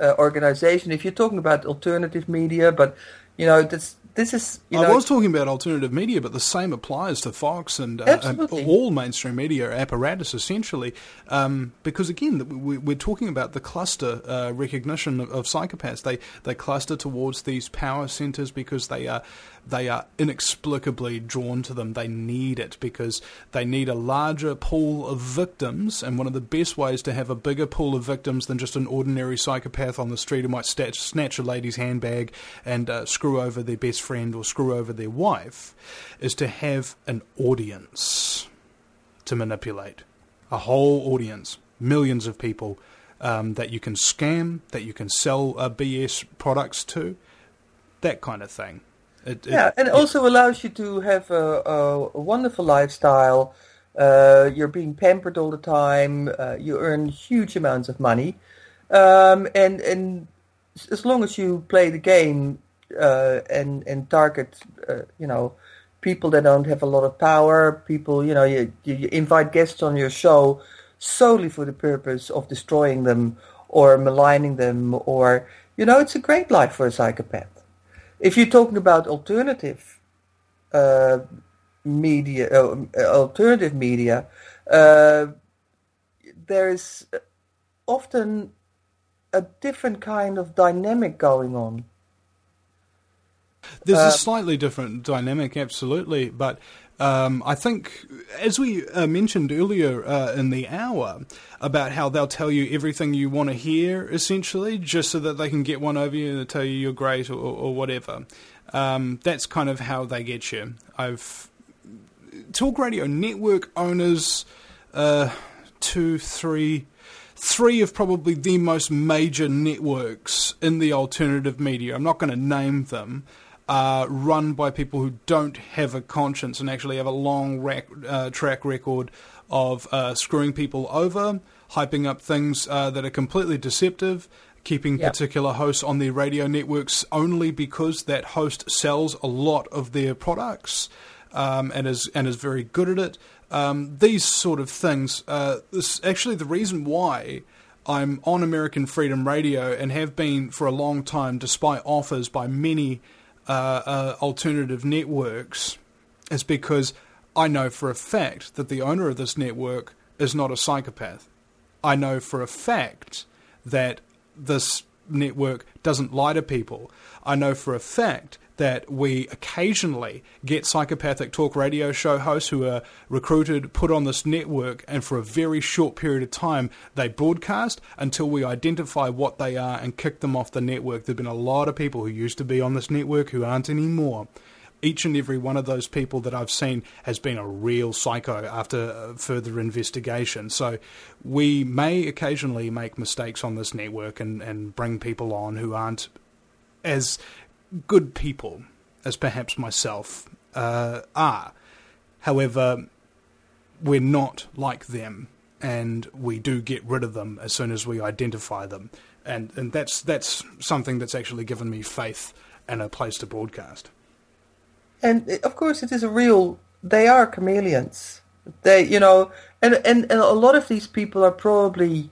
organization. If you're talking about alternative media, but this is. I was talking about alternative media, but the same applies to Fox and all mainstream media apparatus, essentially. Because again, we're talking about the cluster recognition of psychopaths. They cluster towards these power centers because they are inexplicably drawn to them. They need it because they need a larger pool of victims, and one of the best ways to have a bigger pool of victims than just an ordinary psychopath on the street who might snatch a lady's handbag and screw over their best friend or screw over their wife is to have an audience to manipulate. A whole audience, millions of people that you can scam, that you can sell BS products to, that kind of thing. It also allows you to have a wonderful lifestyle. You're being pampered all the time. You earn huge amounts of money, and as long as you play the game and target, people that don't have a lot of power, people, you invite guests on your show solely for the purpose of destroying them or maligning them, or it's a great life for a psychopath. If you're talking about alternative media, there is often a different kind of dynamic going on. There's a slightly different dynamic, absolutely, but I think, as we mentioned earlier in the hour, about how they'll tell you everything you want to hear, essentially, just so that they can get one over you and tell you you're great or whatever. That's kind of how they get you. Talk radio network owners, three of probably the most major networks in the alternative media. I'm not going to name them. Run by people who don't have a conscience and actually have a long track record of screwing people over, hyping up things that are completely deceptive, keeping particular hosts on their radio networks only because that host sells a lot of their products and is very good at it. These sort of things. This actually the reason why I'm on American Freedom Radio and have been for a long time, despite offers by many alternative networks, is because I know for a fact that the owner of this network is not a psychopath. I know for a fact that this network doesn't lie to people. I know for a fact that we occasionally get psychopathic talk radio show hosts who are recruited, put on this network, and for a very short period of time they broadcast until we identify what they are and kick them off the network. There have been a lot of people who used to be on this network who aren't anymore. Each and every one of those people that I've seen has been a real psycho after further investigation. So we may occasionally make mistakes on this network and bring people on who aren't as good people as perhaps myself are. However, we're not like them, and we do get rid of them as soon as we identify them. And that's something that's actually given me faith and a place to broadcast. And of course, it is they are chameleons. They, and a lot of these people are probably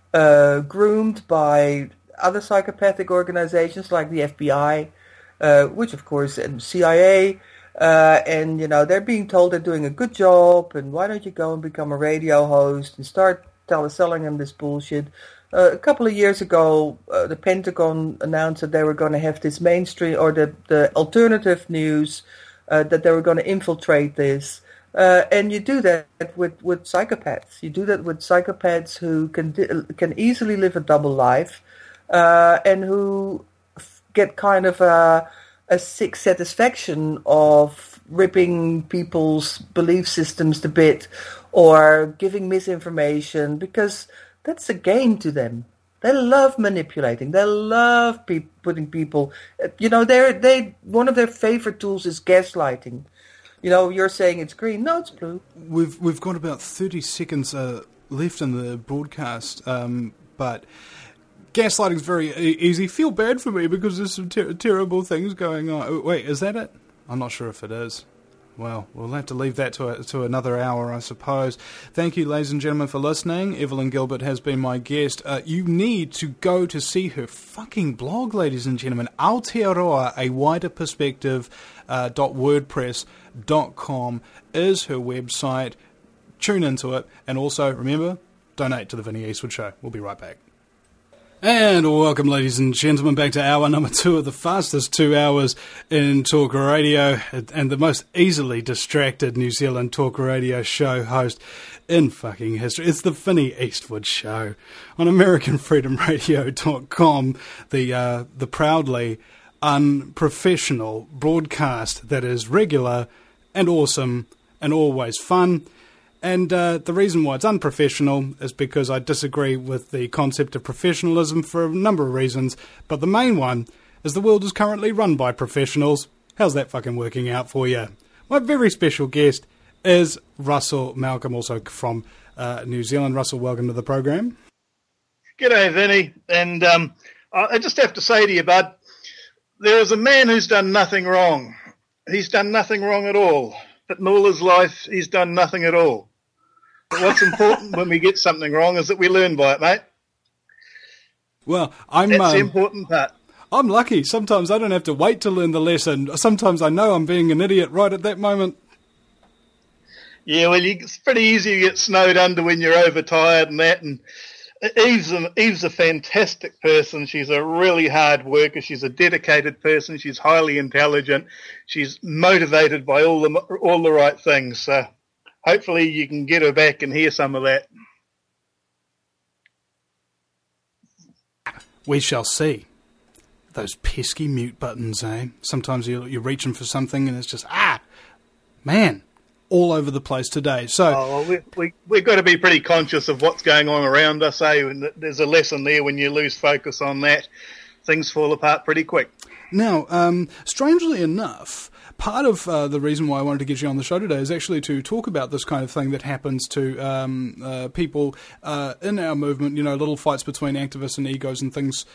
groomed by other psychopathic organizations like the FBI, which of course, and CIA, and they're being told they're doing a good job, and why don't you go and become a radio host and start selling them this bullshit. A couple of years ago, the Pentagon announced that they were going to have this mainstream, or the alternative news, that they were going to infiltrate this. And you do that with psychopaths. You do that with psychopaths who can easily live a double life, and who get kind of a sick satisfaction of ripping people's belief systems to bit or giving misinformation, because that's a game to them. They love manipulating. They love putting people. One of their favorite tools is gaslighting. You're saying it's green. No, it's blue. We've got about 30 seconds left in the broadcast, but gaslighting is very easy. Feel bad for me because there's some terrible things going on. Wait, is that it? I'm not sure if it is. Well, we'll have to leave that to another hour, I suppose. Thank you, ladies and gentlemen, for listening. Evelyn Gilbert has been my guest. You need to go to see her fucking blog, ladies and gentlemen. Aotearoa, a wider perspective, .wordpress.com is her website. Tune into it. And also, remember, donate to the Vinnie Eastwood Show. We'll be right back. And welcome, ladies and gentlemen, back to hour number 2 of the fastest 2 hours in talk radio and the most easily distracted New Zealand talk radio show host in fucking history. It's the Vinnie Eastwood Show on AmericanFreedomRadio.com, the proudly unprofessional broadcast that is regular and awesome and always fun. And the reason why it's unprofessional is because I disagree with the concept of professionalism for a number of reasons. But the main one is the world is currently run by professionals. How's that fucking working out for you? My very special guest is Russell Malcolm, also from New Zealand. Russell, welcome to the program. G'day, Vinny. And I just have to say to you, bud, there is a man who's done nothing wrong. He's done nothing wrong at all. But in all his life, he's done nothing at all. But what's important when we get something wrong is that we learn by it, mate. Well, that's the important part. I'm lucky. Sometimes I don't have to wait to learn the lesson. Sometimes I know I'm being an idiot right at that moment. Yeah, well, it's pretty easy to get snowed under when you're overtired and that. And Eve's a fantastic person. She's a really hard worker. She's a dedicated person. She's highly intelligent. She's motivated by all the right things. So hopefully you can get her back and hear some of that. We shall see. Those pesky mute buttons, eh? Sometimes you're reaching for something and it's just, man, all over the place today. So we've got to be pretty conscious of what's going on around us, eh? And there's a lesson there when you lose focus on that. Things fall apart pretty quick. Now, strangely enough, part of the reason why I wanted to get you on the show today is actually to talk about this kind of thing that happens to people in our movement, little fights between activists and egos and things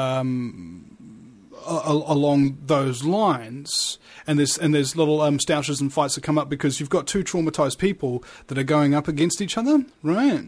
along those lines. And there's little stoushes and fights that come up because you've got two traumatized people that are going up against each other, right?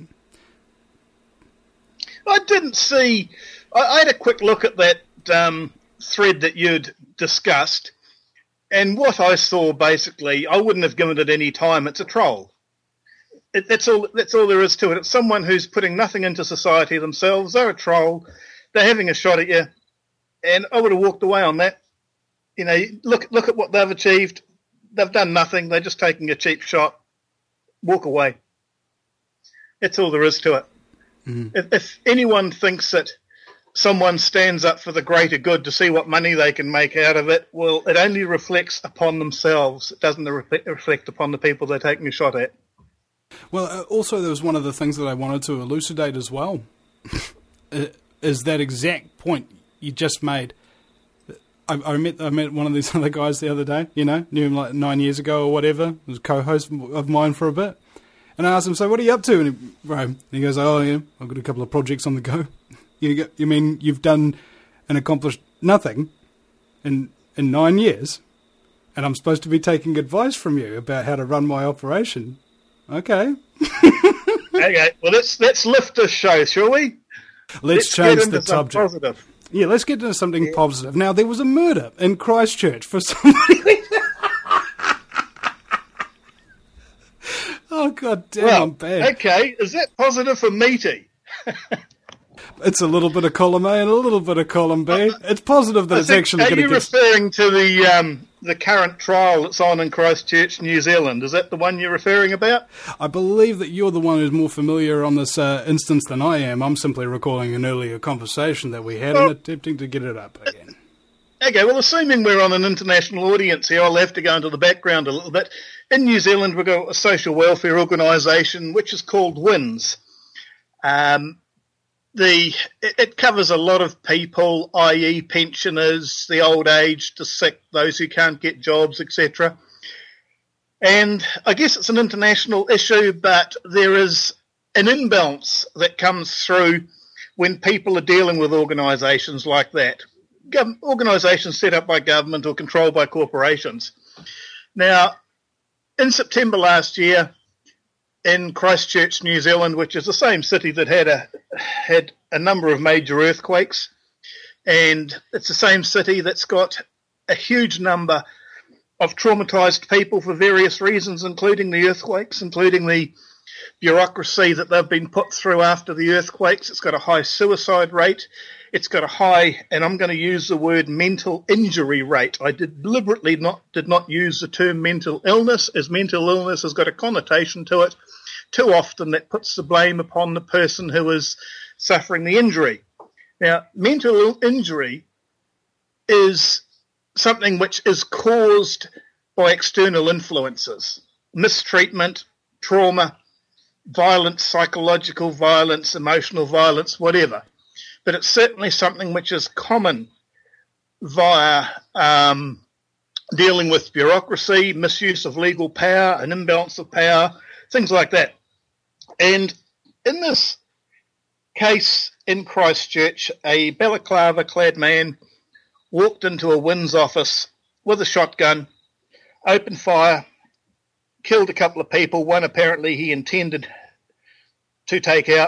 I didn't see... I had a quick look at that thread that you'd discussed, and what I saw, basically, I wouldn't have given it any time. It's a troll. That's all there is to it. It's someone who's putting nothing into society themselves. They're a troll. They're having a shot at you, and I would have walked away on that. Look at what they've achieved. They've done nothing. They're just taking a cheap shot. Walk away. That's all there is to it. Mm-hmm. If anyone thinks that someone stands up for the greater good to see what money they can make out of it, well, it only reflects upon themselves. It doesn't reflect upon the people they're taking a shot at. Well, also there was one of the things that I wanted to elucidate as well, is that exact point you just made. I met one of these other guys the other day, knew him like 9 years ago or whatever. He was a co-host of mine for a bit. And I asked him, so what are you up to? And he goes, oh, yeah, I've got a couple of projects on the go. You mean you've done and accomplished nothing in 9 years, and I'm supposed to be taking advice from you about how to run my operation? Okay. Okay, well, let's lift this show, shall we? Let's change the subject. Positive. Yeah, let's get into something positive. Now, there was a murder in Christchurch for somebody... Oh, God damn, I'm bad. Okay, is that positive for meaty? It's a little bit of column A and a little bit of column B. It's positive that it's actually going to get... Are you referring to the current trial that's on in Christchurch, New Zealand? Is that the one you're referring about? I believe that you're the one who's more familiar on this instance than I am. I'm simply recalling an earlier conversation that we had and attempting to get it up again. Okay, well, assuming we're on an international audience here, I'll have to go into the background a little bit. In New Zealand, we've got a social welfare organisation which is called WINS. It covers a lot of people, i.e. pensioners, the old age, the sick, those who can't get jobs, etc. And I guess it's an international issue, but there is an imbalance that comes through when people are dealing with organisations like that. Organisations set up by government or controlled by corporations. Now, in September last year, in Christchurch, New Zealand, which is the same city that had a number of major earthquakes, and it's the same city that's got a huge number of traumatised people for various reasons, including the earthquakes, including the bureaucracy that they've been put through after the earthquakes. It's got a high suicide rate. It's got a high, and I'm going to use the word mental injury rate. I deliberately did not use the term mental illness, as mental illness has got a connotation to it. Too often that puts the blame upon the person who is suffering the injury. Now, mental injury is something which is caused by external influences, mistreatment, trauma, violence, psychological violence, emotional violence, whatever. But it's certainly something which is common via dealing with bureaucracy, misuse of legal power, an imbalance of power, things like that. And in this case in Christchurch, a balaclava-clad man walked into a WINZ office with a shotgun, opened fire, killed a couple of people, one apparently he intended to take out.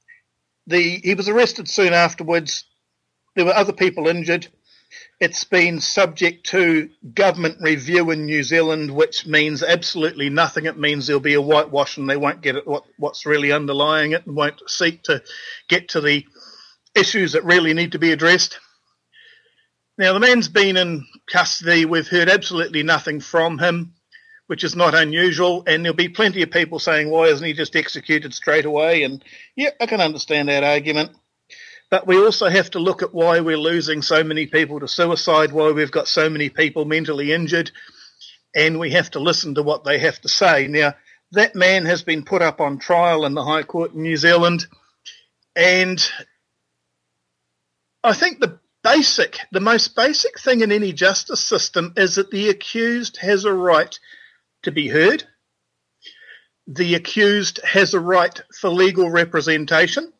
He was arrested soon afterwards. There were other people injured. It's been subject to government review in New Zealand, which means absolutely nothing. It means there'll be a whitewash and they won't get at what's really underlying it and won't seek to get to the issues that really need to be addressed. Now, the man's been in custody. We've heard absolutely nothing from him, which is not unusual, and there'll be plenty of people saying, why isn't he just executed straight away? And yeah, I can understand that argument. But we also have to look at why we're losing so many people to suicide, why we've got so many people mentally injured, and we have to listen to what they have to say. Now, that man has been put up on trial in the High Court in New Zealand, and I think the most basic thing in any justice system is that the accused has a right to be heard. The accused has a right for legal representation.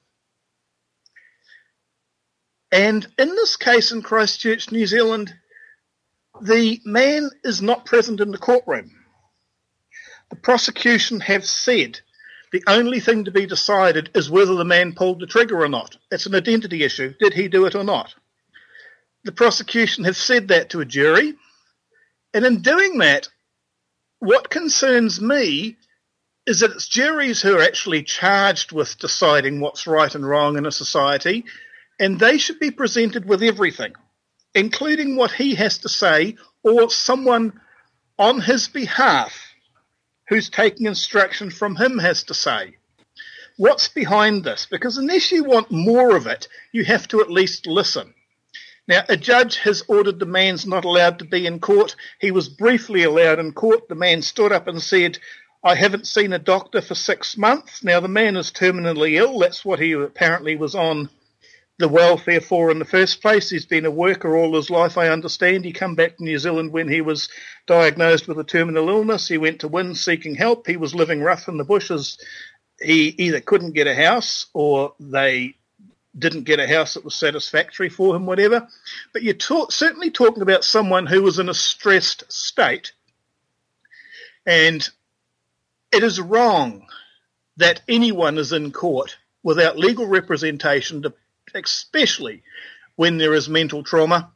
And in this case in Christchurch, New Zealand, the man is not present in the courtroom. The prosecution have said the only thing to be decided is whether the man pulled the trigger or not. It's an identity issue. Did he do it or not? The prosecution have said that to a jury. And in doing that, what concerns me is that it's juries who are actually charged with deciding what's right and wrong in a society, and they should be presented with everything, including what he has to say or someone on his behalf who's taking instruction from him has to say. What's behind this? Because unless you want more of it, you have to at least listen. Now, a judge has ordered the man's not allowed to be in court. He was briefly allowed in court. The man stood up and said, I haven't seen a doctor for 6 months. Now, the man is terminally ill. That's what he apparently was on the welfare for in the first place. He's been a worker all his life, I understand. He came back to New Zealand when he was diagnosed with a terminal illness. He went to WINZ seeking help. He was living rough in the bushes. He either couldn't get a house or they didn't get a house that was satisfactory for him, whatever. But you're certainly talking about someone who was in a stressed state. And it is wrong that anyone is in court without legal representation, especially when there is mental trauma.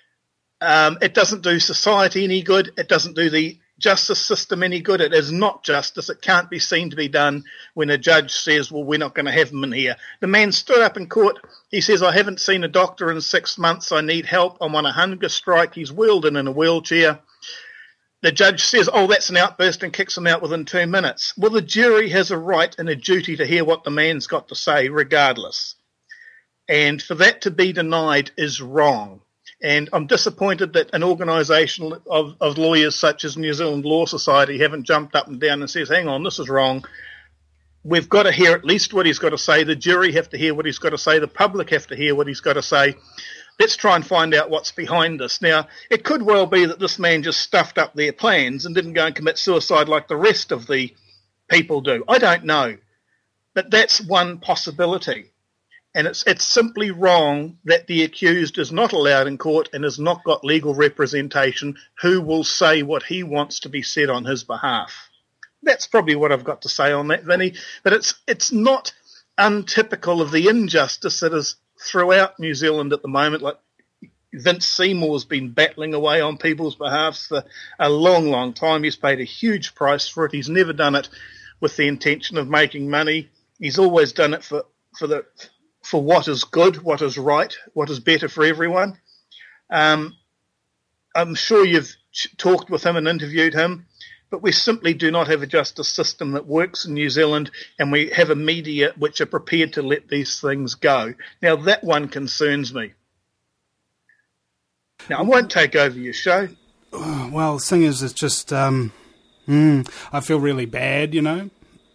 It doesn't do society any good. It doesn't do the justice system any good. It is not justice. It can't be seen to be done when a judge says, well, we're not going to have him in here. The man stood up in court. He says, I haven't seen a doctor in 6 months. I need help. I'm on a hunger strike. He's wheeled in a wheelchair. The judge says, oh, that's an outburst, and kicks him out within 2 minutes. Well, the jury has a right and a duty to hear what the man's got to say regardless. And for that to be denied is wrong. And I'm disappointed that an organisation of lawyers such as New Zealand Law Society haven't jumped up and down and says, hang on, this is wrong. We've got to hear at least what he's got to say. The jury have to hear what he's got to say. The public have to hear what he's got to say. Let's try and find out what's behind this. Now, it could well be that this man just stuffed up their plans and didn't go and commit suicide like the rest of the people do. I don't know. But that's one possibility. And it's simply wrong that the accused is not allowed in court and has not got legal representation who will say what he wants to be said on his behalf. That's probably what I've got to say on that, Vinny. But it's not untypical of the injustice that is throughout New Zealand at the moment. Like Vince Seymour's been battling away on people's behalves for a long, long time. He's paid a huge price for it. He's never done it with the intention of making money. He's always done it for what is good, what is right, what is better for everyone. I'm sure you've talked with him and interviewed him, but we simply do not have a justice system that works in New Zealand, and we have a media which are prepared to let these things go. Now, that one concerns me. Now, I won't take over your show. Well, the thing is, it's just, I feel really bad, you know.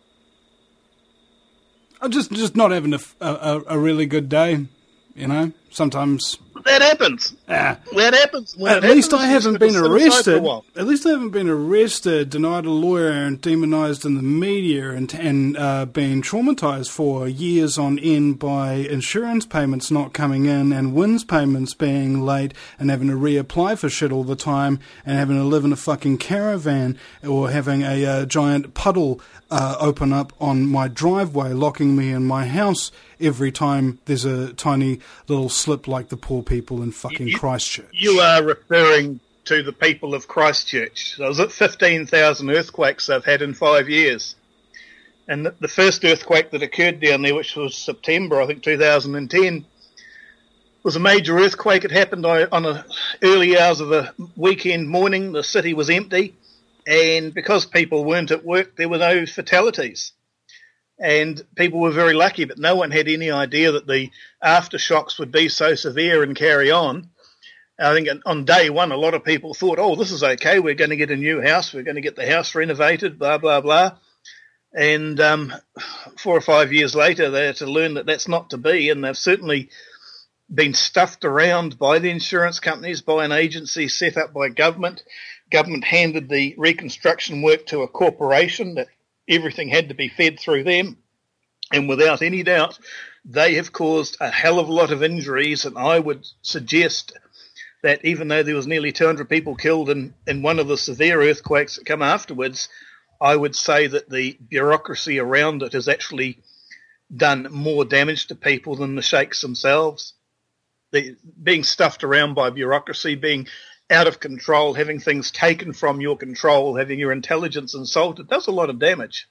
I'm just not having a really good day, you know. Sometimes that happens. That happens. At least I haven't been arrested. At least I haven't been arrested, denied a lawyer, and demonised in the media, and been traumatised for years on end by insurance payments not coming in, and WINS payments being late, and having to reapply for shit all the time, and having to live in a fucking caravan, or having a giant puddle open up on my driveway, locking me in my house every time there's a tiny little slip like the poor people in fucking Christchurch. You are referring to the people of Christchurch. So was it 15,000 earthquakes they've had in 5 years? And the first earthquake that occurred down there, which was September, I think 2010, was a major earthquake. It happened on the early hours of a weekend morning. The city was empty. And because people weren't at work, there were no fatalities. And people were very lucky, but no one had any idea that the aftershocks would be so severe and carry on. I think on day one, a lot of people thought, oh, this is okay, we're going to get a new house, we're going to get the house renovated, blah, blah, blah. And 4 or 5 years later, they had to learn that that's not to be, and they've certainly been stuffed around by the insurance companies, by an agency set up by government. Government handed the reconstruction work to a corporation that everything had to be fed through them. And without any doubt, they have caused a hell of a lot of injuries. And I would suggest that even though there was nearly 200 people killed in one of the severe earthquakes that come afterwards, I would say that the bureaucracy around it has actually done more damage to people than the sheikhs themselves. Being stuffed around by bureaucracy, being out of control, having things taken from your control, having your intelligence insulted, does a lot of damage.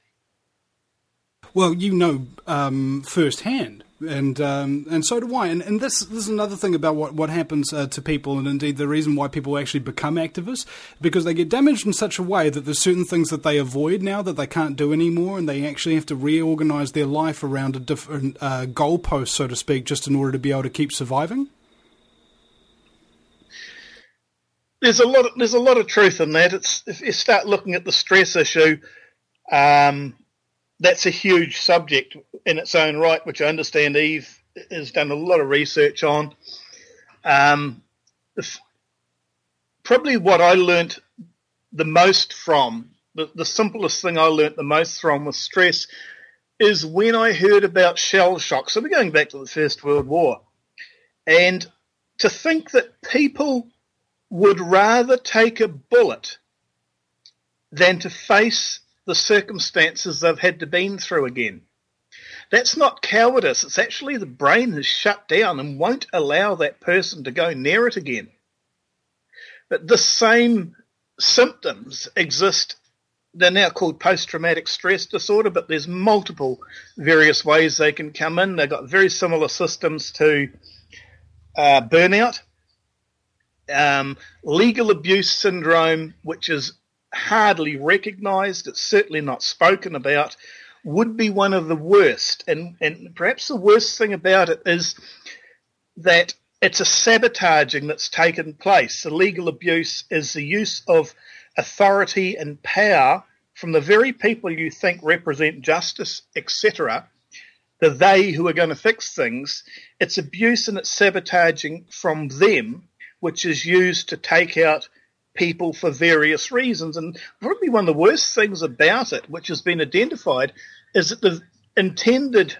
Well, you know firsthand, and so do I. And this is another thing about what happens to people, and indeed the reason why people actually become activists, because they get damaged in such a way that there's certain things that they avoid now that they can't do anymore, and they actually have to reorganise their life around a different goalpost, so to speak, just in order to be able to keep surviving. There's a lot of truth in that. If you start looking at the stress issue, that's a huge subject in its own right, which I understand Eve has done a lot of research on. Probably what I learnt the most from, the simplest thing I learnt the most from with stress is when I heard about shell shock. So we're going back to the First World War. And to think that people would rather take a bullet than to face the circumstances they've had to been through again. That's not cowardice. It's actually the brain has shut down and won't allow that person to go near it again. But the same symptoms exist. They're now called post-traumatic stress disorder, but there's multiple various ways they can come in. They've got very similar systems to burnout. Legal abuse syndrome, which is hardly recognised, it's certainly not spoken about, would be one of the worst. And perhaps the worst thing about it is that it's a sabotaging that's taken place. The legal abuse is the use of authority and power from the very people you think represent justice, etc., the they who are going to fix things. It's abuse and it's sabotaging from them, which is used to take out people for various reasons. And probably one of the worst things about it, which has been identified, is that the intended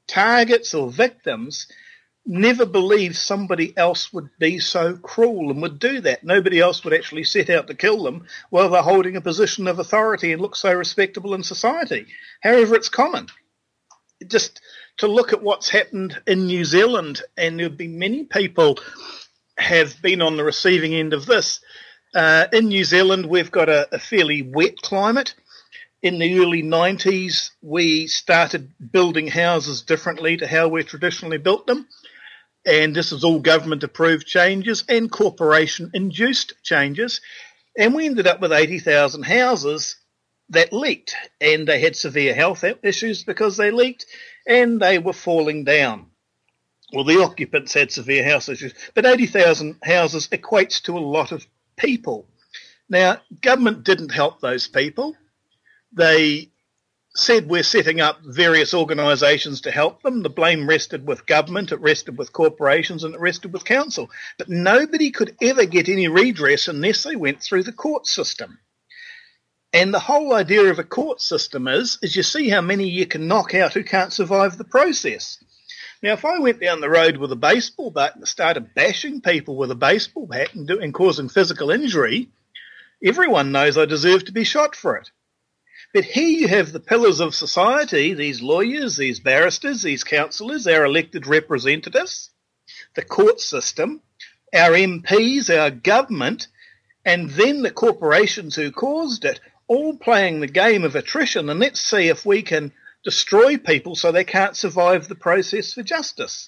targets or victims never believed somebody else would be so cruel and would do that. Nobody else would actually set out to kill them while they're holding a position of authority and look so respectable in society. However, it's common. Just to look at what's happened in New Zealand, and there'll be many people have been on the receiving end of this. In New Zealand, we've got a fairly wet climate. In the early 90s, we started building houses differently to how we traditionally built them. And this is all government-approved changes and corporation-induced changes. And we ended up with 80,000 houses that leaked. And they had severe health issues because they leaked, and they were falling down. Well, the occupants had severe health issues. But 80,000 houses equates to a lot of people. Now, government didn't help those people. They said we're setting up various organisations to help them. The blame rested with government, it rested with corporations, and it rested with council. But nobody could ever get any redress unless they went through the court system. And the whole idea of a court system is you see how many you can knock out who can't survive the process. Now, if I went down the road with a baseball bat and started bashing people with a baseball bat and causing physical injury, everyone knows I deserve to be shot for it. But here you have the pillars of society, these lawyers, these barristers, these councillors, our elected representatives, the court system, our MPs, our government, and then the corporations who caused it, all playing the game of attrition. And let's see if we can destroy people so they can't survive the process for justice.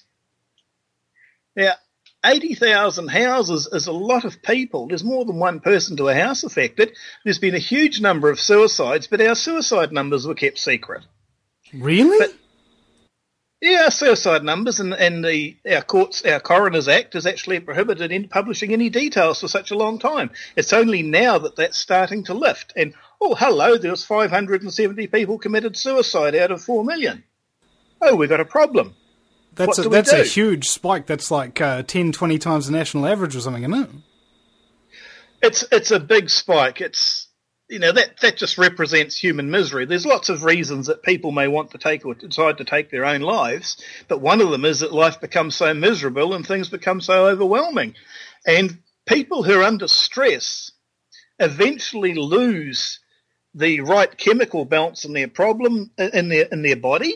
Now, 80,000 houses is a lot of people. There's more than one person to a house affected. There's been a huge number of suicides, but our suicide numbers were kept secret. Really? But, yeah, suicide numbers, and our Coroner's Act has actually prohibited in publishing any details for such a long time. It's only now that that's starting to lift. And, oh, hello, there was 570 people committed suicide out of 4 million. Oh, we've got a problem. That's a huge spike. That's like 10, 20 times the national average or something, isn't it? It's a big spike. It's, that just represents human misery. There's lots of reasons that people may want to take or decide to take their own lives, but one of them is that life becomes so miserable and things become so overwhelming. And people who are under stress eventually lose the right chemical balance in their their body.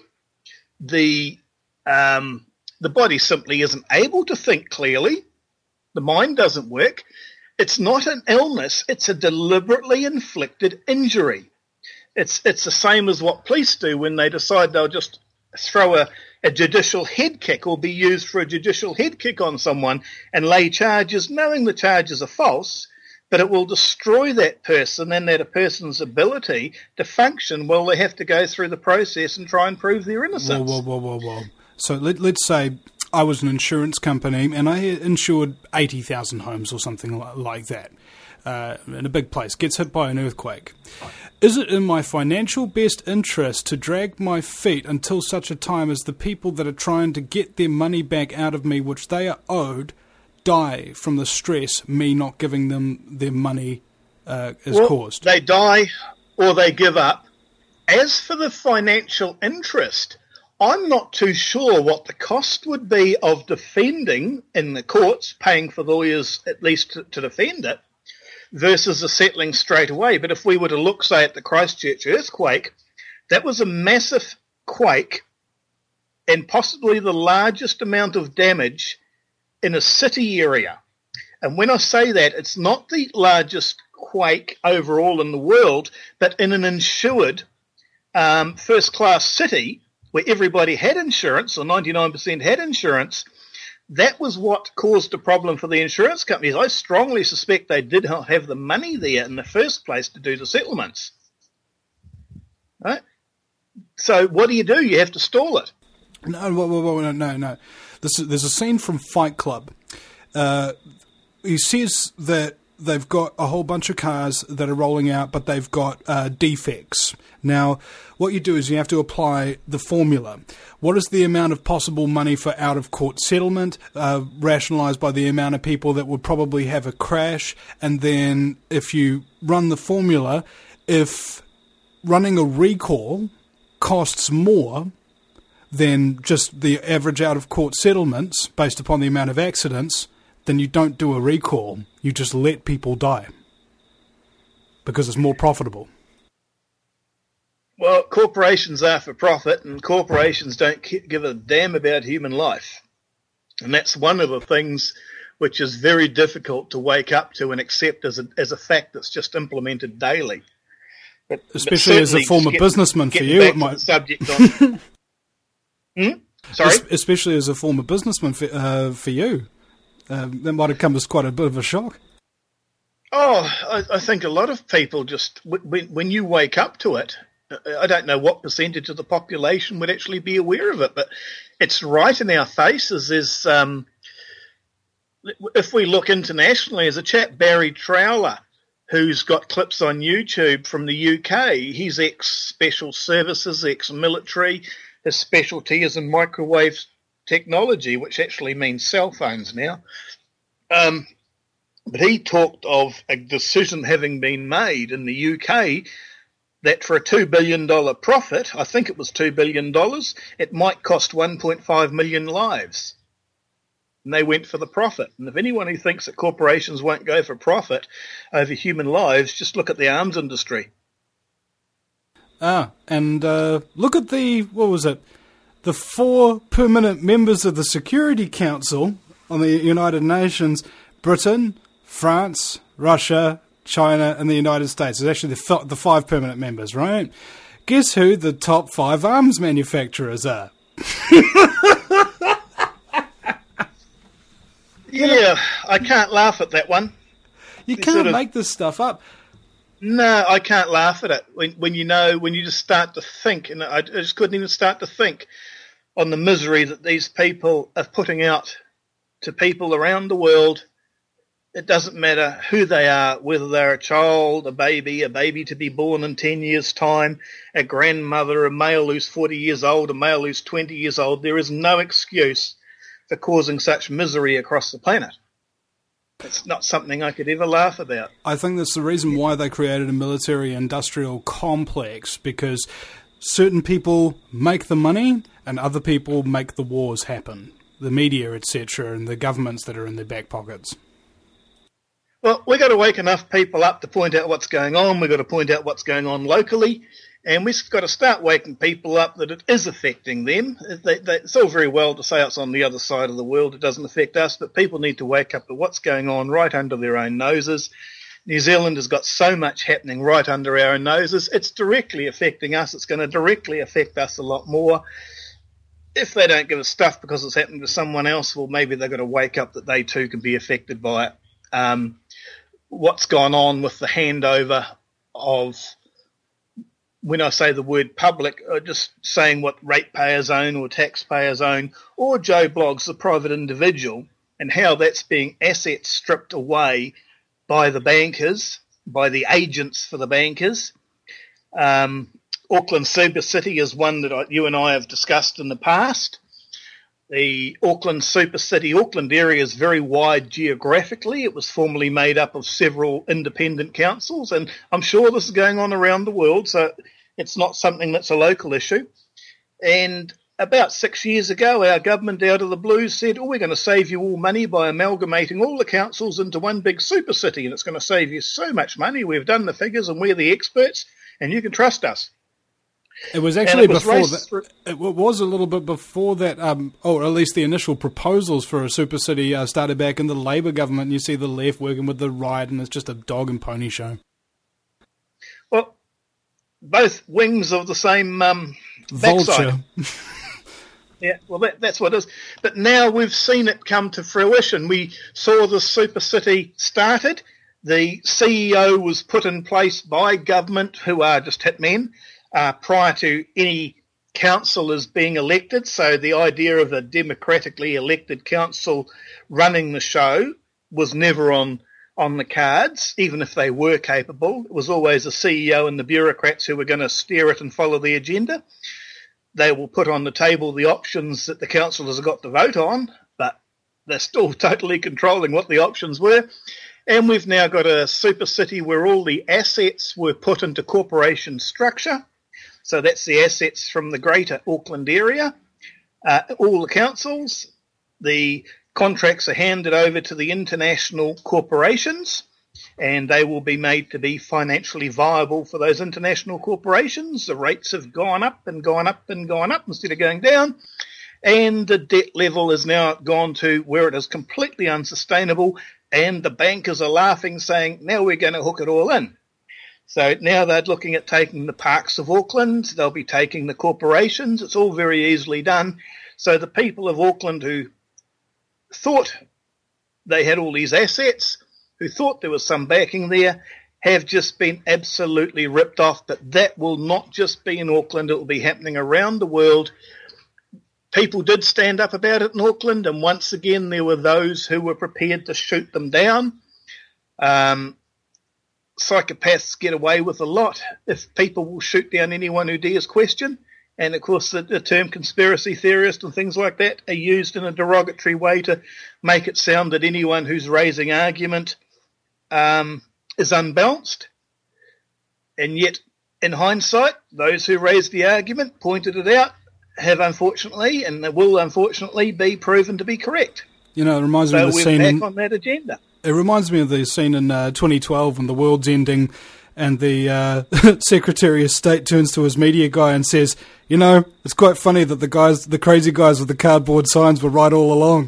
The body simply isn't able to think clearly. The mind doesn't work. It's not an illness. It's a deliberately inflicted injury. It's the same as what police do when they decide they'll just throw a judicial head kick or be used for a judicial head kick on someone and lay charges knowing the charges are false, but it will destroy that person and that person's ability to function while they have to go through the process and try and prove their innocence. Whoa. So let's say I was an insurance company and I insured 80,000 homes or something like that in a big place, gets hit by an earthquake. Is it in my financial best interest to drag my feet until such a time as the people that are trying to get their money back out of me, which they are owed, die from the stress me not giving them their money caused? They die or they give up. As for the financial interest, I'm not too sure what the cost would be of defending in the courts, paying for lawyers at least to defend it, versus the settling straight away. But if we were to look, say, at the Christchurch earthquake, that was a massive quake and possibly the largest amount of damage in a city area. And when I say that, it's not the largest quake overall in the world, but in an insured first-class city where everybody had insurance, or 99% had insurance, that was what caused a problem for the insurance companies. I strongly suspect they did not have the money there in the first place to do the settlements. Right? So what do? You have to stall it. No. There's a scene from Fight Club. He says that they've got a whole bunch of cars that are rolling out, but they've got defects. Now, what you do is you have to apply the formula. What is the amount of possible money for out-of-court settlement, rationalised by the amount of people that would probably have a crash? And then if you run the formula, if running a recall costs more than just the average out-of-court settlements based upon the amount of accidents, then you don't do a recall. You just let people die because it's more profitable. Well, corporations are for profit, and corporations don't give a damn about human life. And that's one of the things which is very difficult to wake up to and accept as a fact that's just implemented daily. Especially as a former businessman for you, it might. Subject on. Sorry? Especially as a former businessman for you. That might have come as quite a bit of a shock. Oh, I think a lot of people just, when you wake up to it, I don't know what percentage of the population would actually be aware of it, but it's right in our faces. If we look internationally, there's a chap, Barry Trowler, who's got clips on YouTube from the UK. He's ex-special services, ex-military. His specialty is in microwave technology, which actually means cell phones now. But he talked of a decision having been made in the UK that for a $2 billion profit, I think it was $2 billion, it might cost 1.5 million lives. And they went for the profit. And if anyone who thinks that corporations won't go for profit over human lives, just look at the arms industry. And look at the 4 permanent members of the Security Council on the United Nations: Britain, France, Russia, China, and the United States. It's actually the 5 permanent members, right? Guess who the top 5 arms manufacturers are? Yeah, I can't laugh at that one. You can't make this stuff up. No, I can't laugh at it. When you just start to think, and I just couldn't even start to think on the misery that these people are putting out to people around the world. It doesn't matter who they are, whether they're a child, a baby to be born in 10 years' time, a grandmother, a male who's 40 years old, a male who's 20 years old. There is no excuse for causing such misery across the planet. It's not something I could ever laugh about. I think that's the reason why they created a military-industrial complex, because certain people make the money and other people make the wars happen. The media, etc., and the governments that are in their back pockets. Well, we've got to wake enough people up to point out what's going on. We've got to point out what's going on locally. And we've got to start waking people up that it is affecting them. It's all very well to say it's on the other side of the world, it doesn't affect us, but people need to wake up to what's going on right under their own noses. New Zealand has got so much happening right under our own noses. It's directly affecting us. It's going to directly affect us a lot more. If they don't give us stuff because it's happening to someone else, well, maybe they've got to wake up that they too can be affected by it. What's gone on with the handover of, when I say the word public, just saying what ratepayers own or taxpayers own, or Joe Bloggs, the private individual, and how that's being assets stripped away by the bankers, by the agents for the bankers. Auckland Super City is one that you and I have discussed in the past. The Auckland Super City, Auckland area is very wide geographically. It was formerly made up of several independent councils, and I'm sure this is going on around the world, so it's not something that's a local issue. And about 6 years ago, our government out of the blue said, we're going to save you all money by amalgamating all the councils into one big super city, and it's going to save you so much money. We've done the figures and we're the experts, and you can trust us. It was actually before that. It was a little bit before that, or at least the initial proposals for a super city started back in the Labour government. And you see the left working with the right, and it's just a dog and pony show. Well, both wings of the same vulture. Yeah, well, that's what it is. But now we've seen it come to fruition. We saw the super city started. The CEO was put in place by government, who are just hitmen, prior to any councillors being elected. So the idea of a democratically elected council running the show was never on the cards, even if they were capable. It was always the CEO and the bureaucrats who were going to steer it and follow the agenda. They will put on the table the options that the councillors have got to vote on, but they're still totally controlling what the options were. And we've now got a super city where all the assets were put into corporation structure. So that's the assets from the greater Auckland area. all the councils, the contracts are handed over to the international corporations, and they will be made to be financially viable for those international corporations. The rates have gone up and gone up and gone up instead of going down, and the debt level has now gone to where it is completely unsustainable, and the bankers are laughing, saying, now we're going to hook it all in. So now they're looking at taking the parks of Auckland, they'll be taking the corporations, it's all very easily done. So the people of Auckland who thought they had all these assets, who thought there was some backing there, have just been absolutely ripped off. But that will not just be in Auckland, it will be happening around the world. People did stand up about it in Auckland, and once again there were those who were prepared to shoot them down. Psychopaths get away with a lot if people will shoot down anyone who dares question. And, of course, the term conspiracy theorist and things like that are used in a derogatory way to make it sound that anyone who's raising argument is unbalanced. And yet, in hindsight, those who raised the argument, pointed it out, have unfortunately, and will unfortunately, be proven to be correct. You know, it reminds me of the scene. So we're back on that agenda. It reminds me of the scene in 2012 when the world's ending and the Secretary of State turns to his media guy and says, you know, it's quite funny that the crazy guys with the cardboard signs were right all along.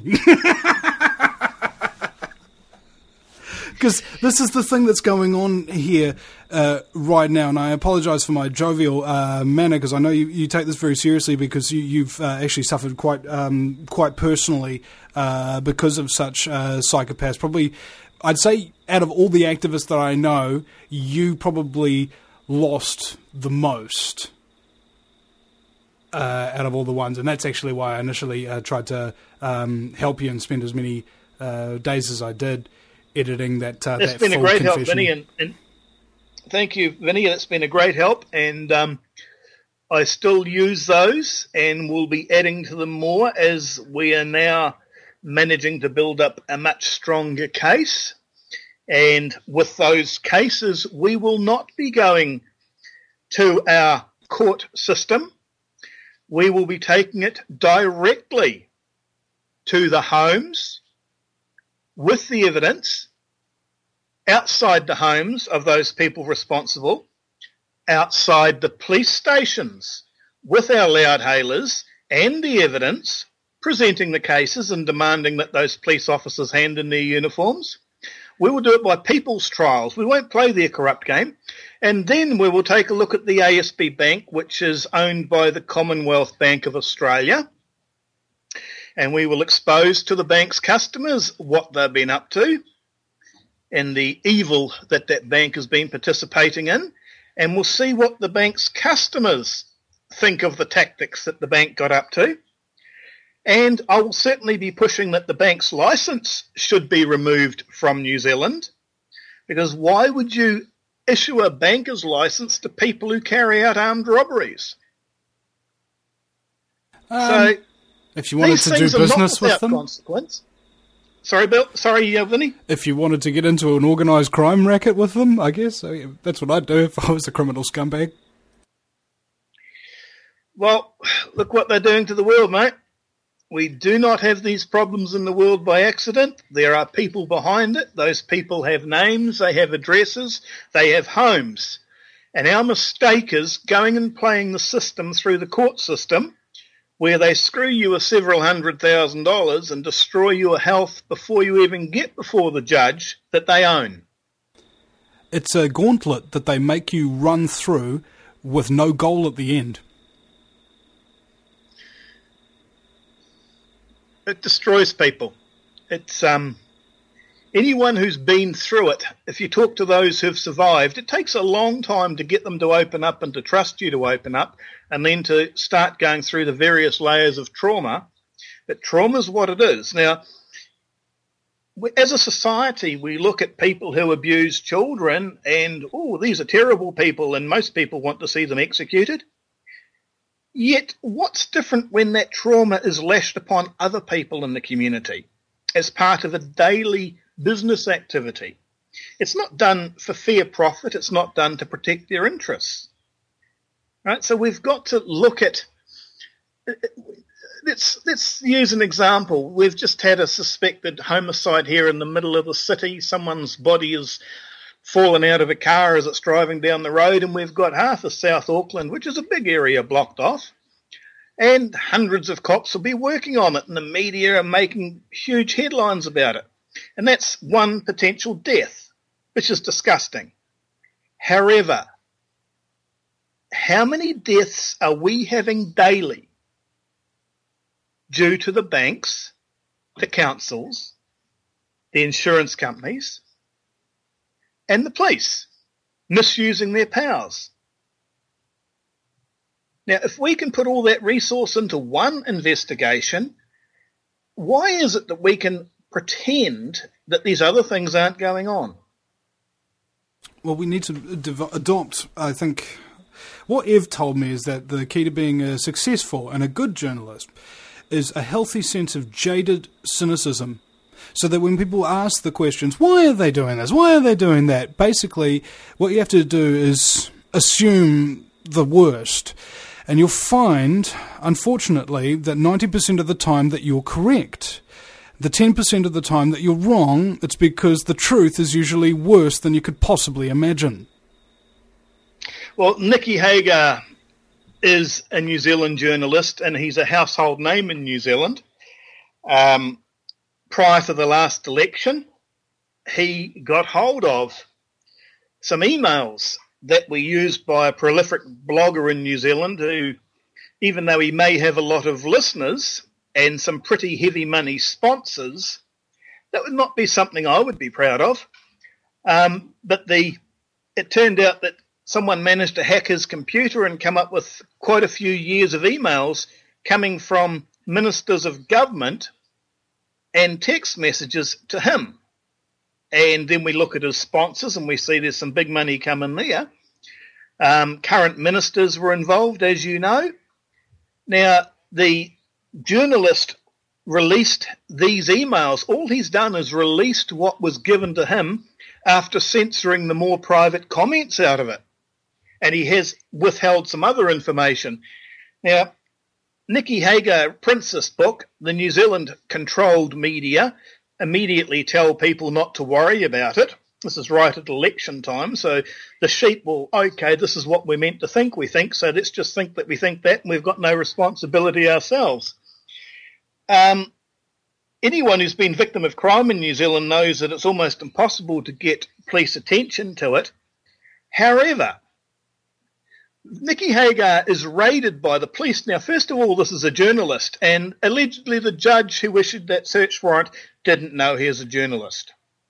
Because this is the thing that's going on here right now, and I apologise for my jovial manner, because I know you take this very seriously, because you've actually suffered quite personally because of such psychopaths. Probably, I'd say, out of all the activists that I know, you probably lost the most out of all the ones, and that's actually why I initially tried to help you and spend as many days as I did editing that full confession. It's been a great help, Vinny, and thank you, Vinny. It's been a great help, and I still use those and will be adding to them more as we are now managing to build up a much stronger case. And with those cases, we will not be going to our court system. We will be taking it directly to the homes with the evidence, outside the homes of those people responsible, outside the police stations with our loudhailers and the evidence, presenting the cases and demanding that those police officers hand in their uniforms. We will do it by people's trials. We won't play their corrupt game. And then we will take a look at the ASB Bank, which is owned by the Commonwealth Bank of Australia. And we will expose to the bank's customers what they've been up to and the evil that that bank has been participating in. And we'll see what the bank's customers think of the tactics that the bank got up to. And I will certainly be pushing that the bank's licence should be removed from New Zealand, because why would you issue a banker's licence to people who carry out armed robberies? So if you wanted to do business with them, consequence. Sorry, Bill. Sorry, Vinny. If you wanted to get into an organised crime racket with them, I guess that's what I'd do if I was a criminal scumbag. Well, look what they're doing to the world, mate. We do not have these problems in the world by accident. There are people behind it. Those people have names, they have addresses, they have homes. And our mistake is going and playing the system through the court system, where they screw you with several $100,000 and destroy your health before you even get before the judge that they own. It's a gauntlet that they make you run through with no goal at the end. It destroys people. It's anyone who's been through it, if you talk to those who've survived, it takes a long time to get them to open up and to trust you to open up, and then to start going through the various layers of trauma. But trauma is what it is. Now, as a society, we look at people who abuse children and, oh, these are terrible people, and most people want to see them executed. Yet, what's different when that trauma is lashed upon other people in the community as part of a daily business activity? It's not done for fair profit. It's not done to protect their interests. Right? So we've got to look at let's use an example. We've just had a suspected homicide here in the middle of the city. Someone's body is fallen out of a car as it's driving down the road, and we've got half of South Auckland, which is a big area, blocked off. And hundreds of cops will be working on it, and the media are making huge headlines about it. And that's one potential death, which is disgusting. However, how many deaths are we having daily due to the banks, the councils, the insurance companies, and the police misusing their powers? Now, if we can put all that resource into one investigation, why is it that we can pretend that these other things aren't going on? Well, we need to adopt, I think, what Ev told me is that the key to being a successful and a good journalist is a healthy sense of jaded cynicism. So that when people ask the questions, why are they doing this? Why are they doing that? Basically, what you have to do is assume the worst. And you'll find, unfortunately, that 90% of the time that you're correct. The 10% of the time that you're wrong, it's because the truth is usually worse than you could possibly imagine. Well, Nicky Hager is a New Zealand journalist, and he's a household name in New Zealand. Prior to the last election, he got hold of some emails that were used by a prolific blogger in New Zealand who, even though he may have a lot of listeners and some pretty heavy money sponsors, that would not be something I would be proud of. But it turned out that someone managed to hack his computer and come up with quite a few years of emails coming from ministers of government and text messages to him. And then we look at his sponsors and we see there's some big money coming there. Current ministers were involved, as you know. Now, the journalist released these emails. All he's done is released what was given to him after censoring the more private comments out of it. And he has withheld some other information. Now, Nicky Hager prints this book. The New Zealand-controlled media immediately tell people not to worry about it. This is right at election time, so the sheep will, okay, this is what we're meant to think we think, so let's just think that we think that, and we've got no responsibility ourselves. Anyone who's been victim of crime in New Zealand knows that it's almost impossible to get police attention to it. However, Nicky Hager is raided by the police. Now, first of all, this is a journalist, and allegedly the judge who issued that search warrant didn't know he was a journalist.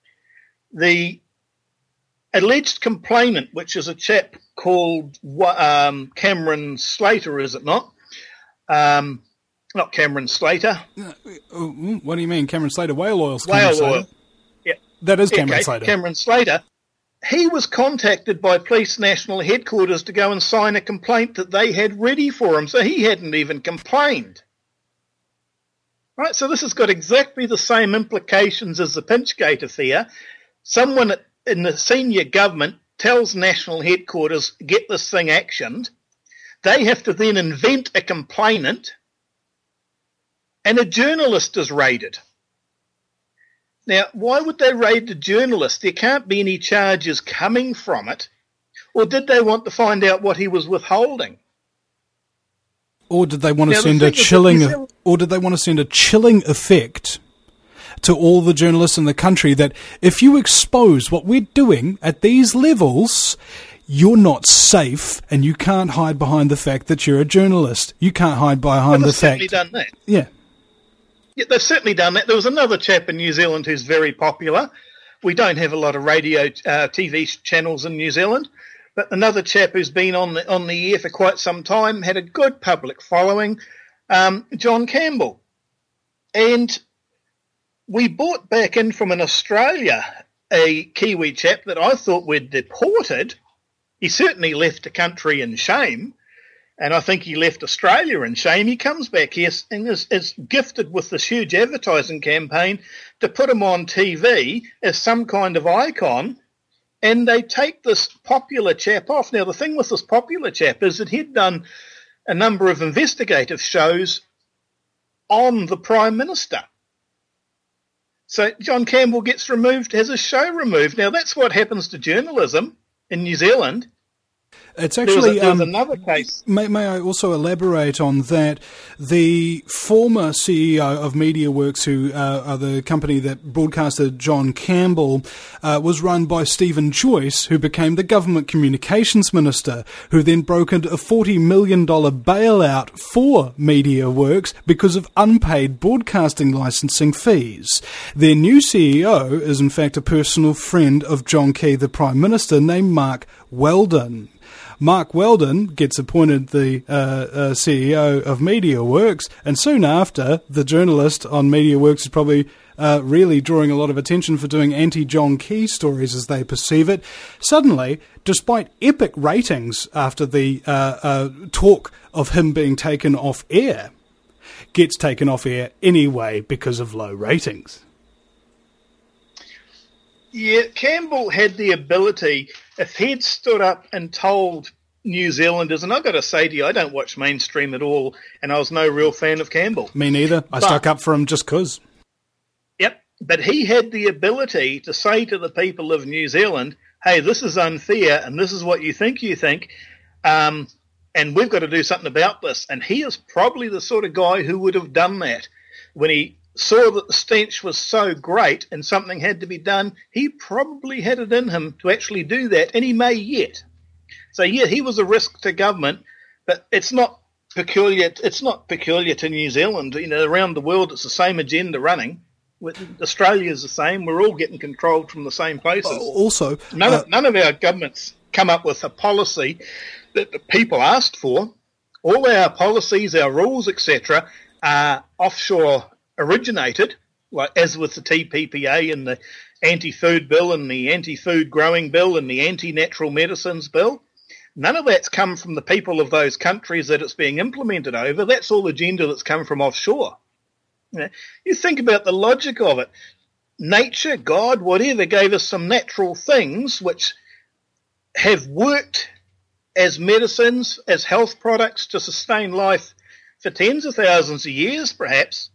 The alleged complainant, which is a chap called Cameron Slater, is it not? Not Cameron Slater. What do you mean, Cameron Slater? Whale oil's Cameron Slater. Oil. Yeah. That is Cameron Slater. Cameron Slater. He was contacted by Police National Headquarters to go and sign a complaint that they had ready for him, so he hadn't even complained. Right, so this has got exactly the same implications as the Pinchgate affair. Someone in the senior government tells National Headquarters, get this thing actioned. They have to then invent a complainant, and a journalist is raided. Now, why would they raid the journalist? There can't be any charges coming from it. Or did they want to find out what he was withholding? Or did they want to send a chilling? Or did they want to send a chilling effect to all the journalists in the country that if you expose what we're doing at these levels, you're not safe, and you can't hide behind the fact that you're a journalist. You can't hide behind the fact. They've certainly done that. Yeah. Yeah, they've certainly done that. There was another chap in New Zealand who's very popular. We don't have a lot of radio, TV channels in New Zealand, but another chap who's been on the air for quite some time, had a good public following, John Campbell. And we brought back in from Australia a Kiwi chap that I thought we'd deported. He certainly left the country in shame. And I think he left Australia in shame. He comes back here and is gifted with this huge advertising campaign to put him on TV as some kind of icon, and they take this popular chap off. Now, the thing with this popular chap is that he'd done a number of investigative shows on the Prime Minister. So John Campbell gets removed, has his show removed. Now, that's what happens to journalism in New Zealand. It's actually there was another case. May I also elaborate on that? The former CEO of MediaWorks, who are the company that broadcasted John Campbell, was run by Stephen Joyce, who became the government communications minister, who then broke into a $40 million bailout for MediaWorks because of unpaid broadcasting licensing fees. Their new CEO is in fact a personal friend of John Key, the Prime Minister, named Mark Weldon. Mark Weldon gets appointed the CEO of MediaWorks, and soon after, the journalist on MediaWorks is probably really drawing a lot of attention for doing anti-John Key stories as they perceive it. Suddenly, despite epic ratings after the talk of him being taken off air, gets taken off air anyway because of low ratings. Yeah, Campbell had the ability, if he'd stood up and told New Zealanders, and I've got to say to you, I don't watch mainstream at all, and I was no real fan of Campbell. Me neither. I stuck up for him just 'cause. Yep, but he had the ability to say to the people of New Zealand, hey, this is unfair, and this is what you think, and we've got to do something about this. And he is probably the sort of guy who would have done that. When he saw that the stench was so great and something had to be done, he probably had it in him to actually do that, and he may yet. So yeah, he was a risk to government, but it's not peculiar. It's not peculiar to New Zealand. You know, around the world, it's the same agenda running. Australia's the same. We're all getting controlled from the same places. Also, none of our governments come up with a policy that the people asked for. All our policies, our rules, etc., are offshore originated, like as with the TPPA and the anti-food bill and the anti-food growing bill and the anti-natural medicines bill. None of that's come from the people of those countries that it's being implemented over. That's all agenda that's come from offshore. You think about the logic of it. Nature, God, whatever, gave us some natural things which have worked as medicines, as health products to sustain life for tens of thousands of years, perhaps.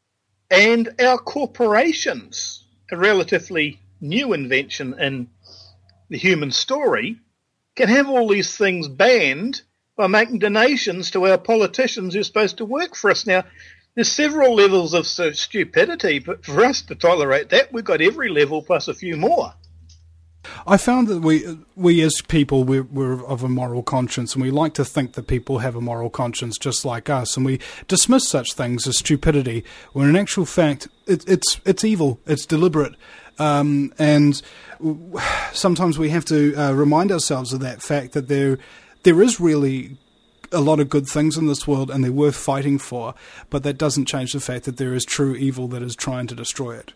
And our corporations, a relatively new invention in the human story, can have all these things banned by making donations to our politicians who are supposed to work for us. Now, there's several levels of stupidity, but for us to tolerate that, we've got every level plus a few more. I found that we as people, we're of a moral conscience, and we like to think that people have a moral conscience just like us, and we dismiss such things as stupidity, when in actual fact, it's evil, it's deliberate, and sometimes we have to remind ourselves of that fact that there is really a lot of good things in this world, and they're worth fighting for, but that doesn't change the fact that there is true evil that is trying to destroy it.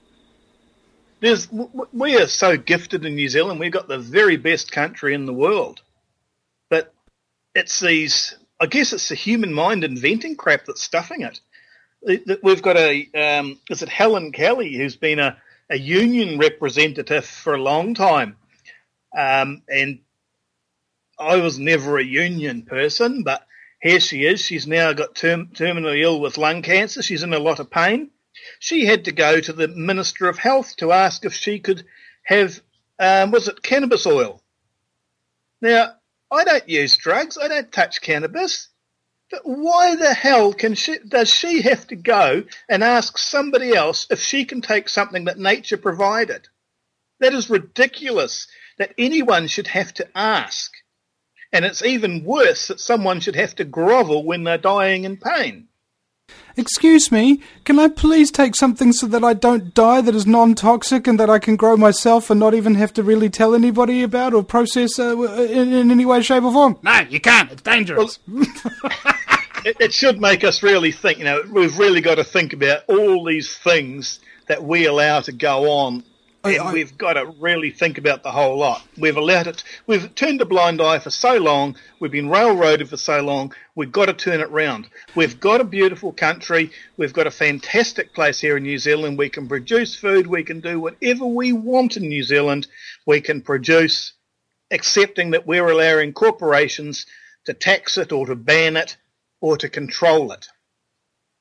We are so gifted in New Zealand. We've got the very best country in the world. But it's I guess it's the human mind inventing crap that's stuffing it. We've got is it Helen Kelly, who's been a union representative for a long time. And I was never a union person, but here she is. She's now got terminally ill with lung cancer. She's in a lot of pain. She had to go to the Minister of Health to ask if she could have, cannabis oil. Now, I don't use drugs. I don't touch cannabis. But why the hell does she have to go and ask somebody else if she can take something that nature provided? That is ridiculous that anyone should have to ask. And it's even worse that someone should have to grovel when they're dying in pain. Excuse me, can I please take something so that I don't die, that is non-toxic and that I can grow myself and not even have to really tell anybody about or process in any way, shape or form? No, you can't. It's dangerous. Well, it should make us really think. We've really got to think about all these things that we allow to go on. And we've got to really think about the whole lot. We've allowed it. We've turned a blind eye for so long. We've been railroaded for so long. We've got to turn it round. We've got a beautiful country. We've got a fantastic place here in New Zealand. We can produce food. We can do whatever we want in New Zealand. We can produce, accepting that we're allowing corporations to tax it or to ban it or to control it.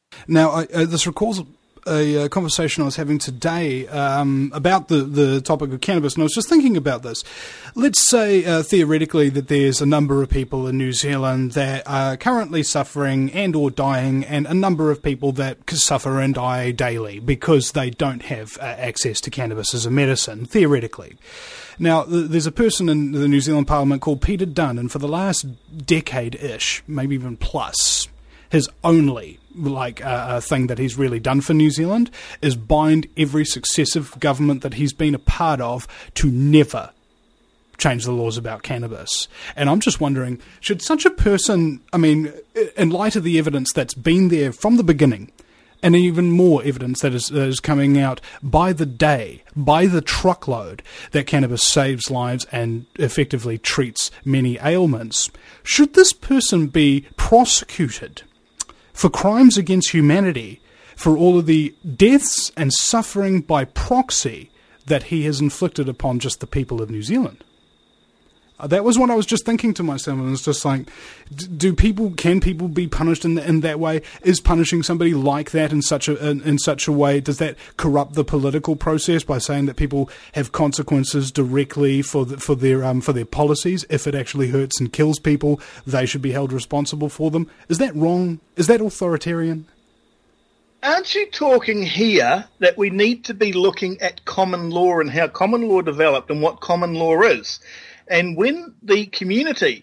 Now, this recalls a conversation I was having today about the topic of cannabis, and I was just thinking about this. Let's say, theoretically, that there's a number of people in New Zealand that are currently suffering and or dying, and a number of people that suffer and die daily because they don't have access to cannabis as a medicine, theoretically. Now, there's a person in the New Zealand Parliament called Peter Dunn, and for the last decade-ish, maybe even plus, his only thing that he's really done for New Zealand is bind every successive government that he's been a part of to never change the laws about cannabis. And I'm just wondering, should such a person, in light of the evidence that's been there from the beginning, and even more evidence that is coming out by the day, by the truckload, that cannabis saves lives and effectively treats many ailments, should this person be prosecuted for crimes against humanity for all of the deaths and suffering by proxy that he has inflicted upon just the people of New Zealand? That was what I was just thinking to myself, and it's just like, can people be punished in that way? Is punishing somebody like that in such a way, does that corrupt the political process by saying that people have consequences directly for their policies? If it actually hurts and kills people, they should be held responsible for them. Is that wrong? Is that authoritarian? Aren't you talking here that we need to be looking at common law and how common law developed and what common law is? And when the community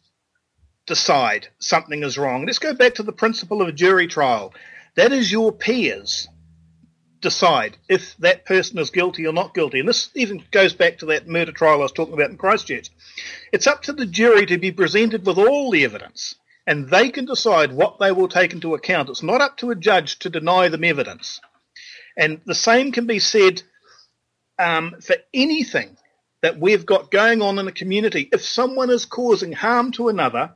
decide something is wrong, let's go back to the principle of a jury trial. That is your peers decide if that person is guilty or not guilty. And this even goes back to that murder trial I was talking about in Christchurch. It's up to the jury to be presented with all the evidence, and they can decide what they will take into account. It's not up to a judge to deny them evidence. And the same can be said for anything that we've got going on in the community. If someone is causing harm to another,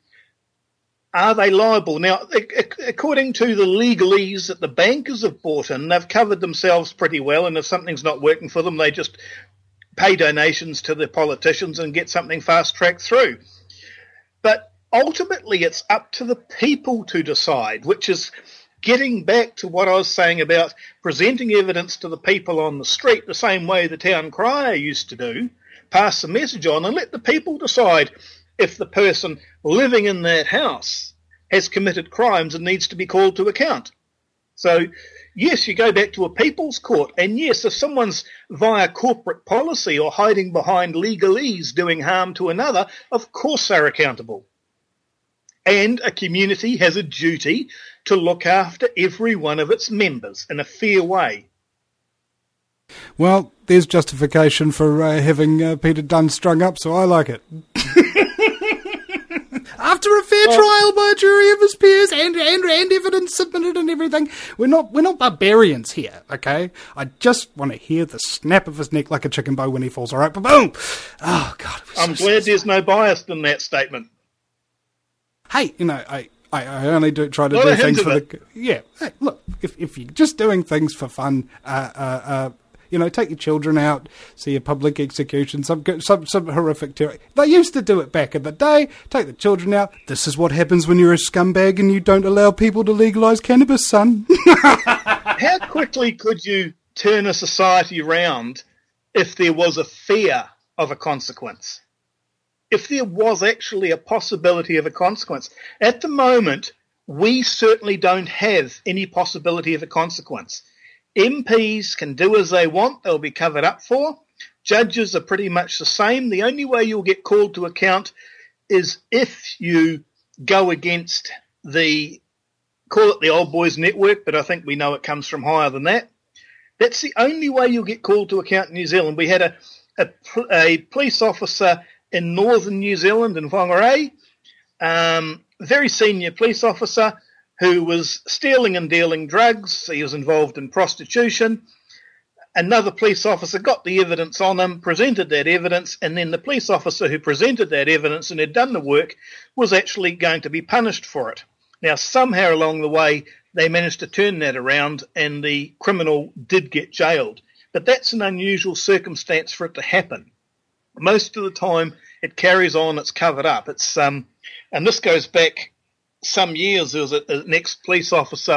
are they liable? Now, according to the legalese that the bankers have brought in, they've covered themselves pretty well, and if something's not working for them, they just pay donations to the politicians and get something fast-tracked through. But ultimately, it's up to the people to decide, which is getting back to what I was saying about presenting evidence to the people on the street the same way the town crier used to do, pass the message on and let the people decide if the person living in that house has committed crimes and needs to be called to account. So, yes, you go back to a people's court, and yes, if someone's via corporate policy or hiding behind legalese doing harm to another, of course they're accountable. And a community has a duty to look after every one of its members in a fair way. Well, there's justification for having Peter Dunn strung up, so I like it. After a fair trial by a jury of his peers and evidence submitted and everything, we're not barbarians here, okay? I just want to hear the snap of his neck like a chicken bow when he falls. All right, boom! Oh God! I'm glad there's no bias in that statement. Hey, I only try to do things for the... Yeah, hey, look, if you're just doing things for fun, take your children out, see a public execution, some horrific terror. They used to do it back in the day. Take the children out. This is what happens when you're a scumbag and you don't allow people to legalise cannabis, son. How quickly could you turn a society around if there was a fear of a consequence? If there was actually a possibility of a consequence. At the moment, we certainly don't have any possibility of a consequence. MPs can do as they want. They'll be covered up for. Judges are pretty much the same. The only way you'll get called to account is if you go against call it the old boys network, but I think we know it comes from higher than that. That's the only way you'll get called to account in New Zealand. We had a police officer in northern New Zealand, in Whangarei, very senior police officer who was stealing and dealing drugs. He was involved in prostitution. Another police officer got the evidence on him, presented that evidence, and then the police officer who presented that evidence and had done the work was actually going to be punished for it. Now, somehow along the way, they managed to turn that around and the criminal did get jailed. But that's an unusual circumstance for it to happen. Most of the time, it carries on, it's covered up. It's and this goes back some years. There was an ex-police officer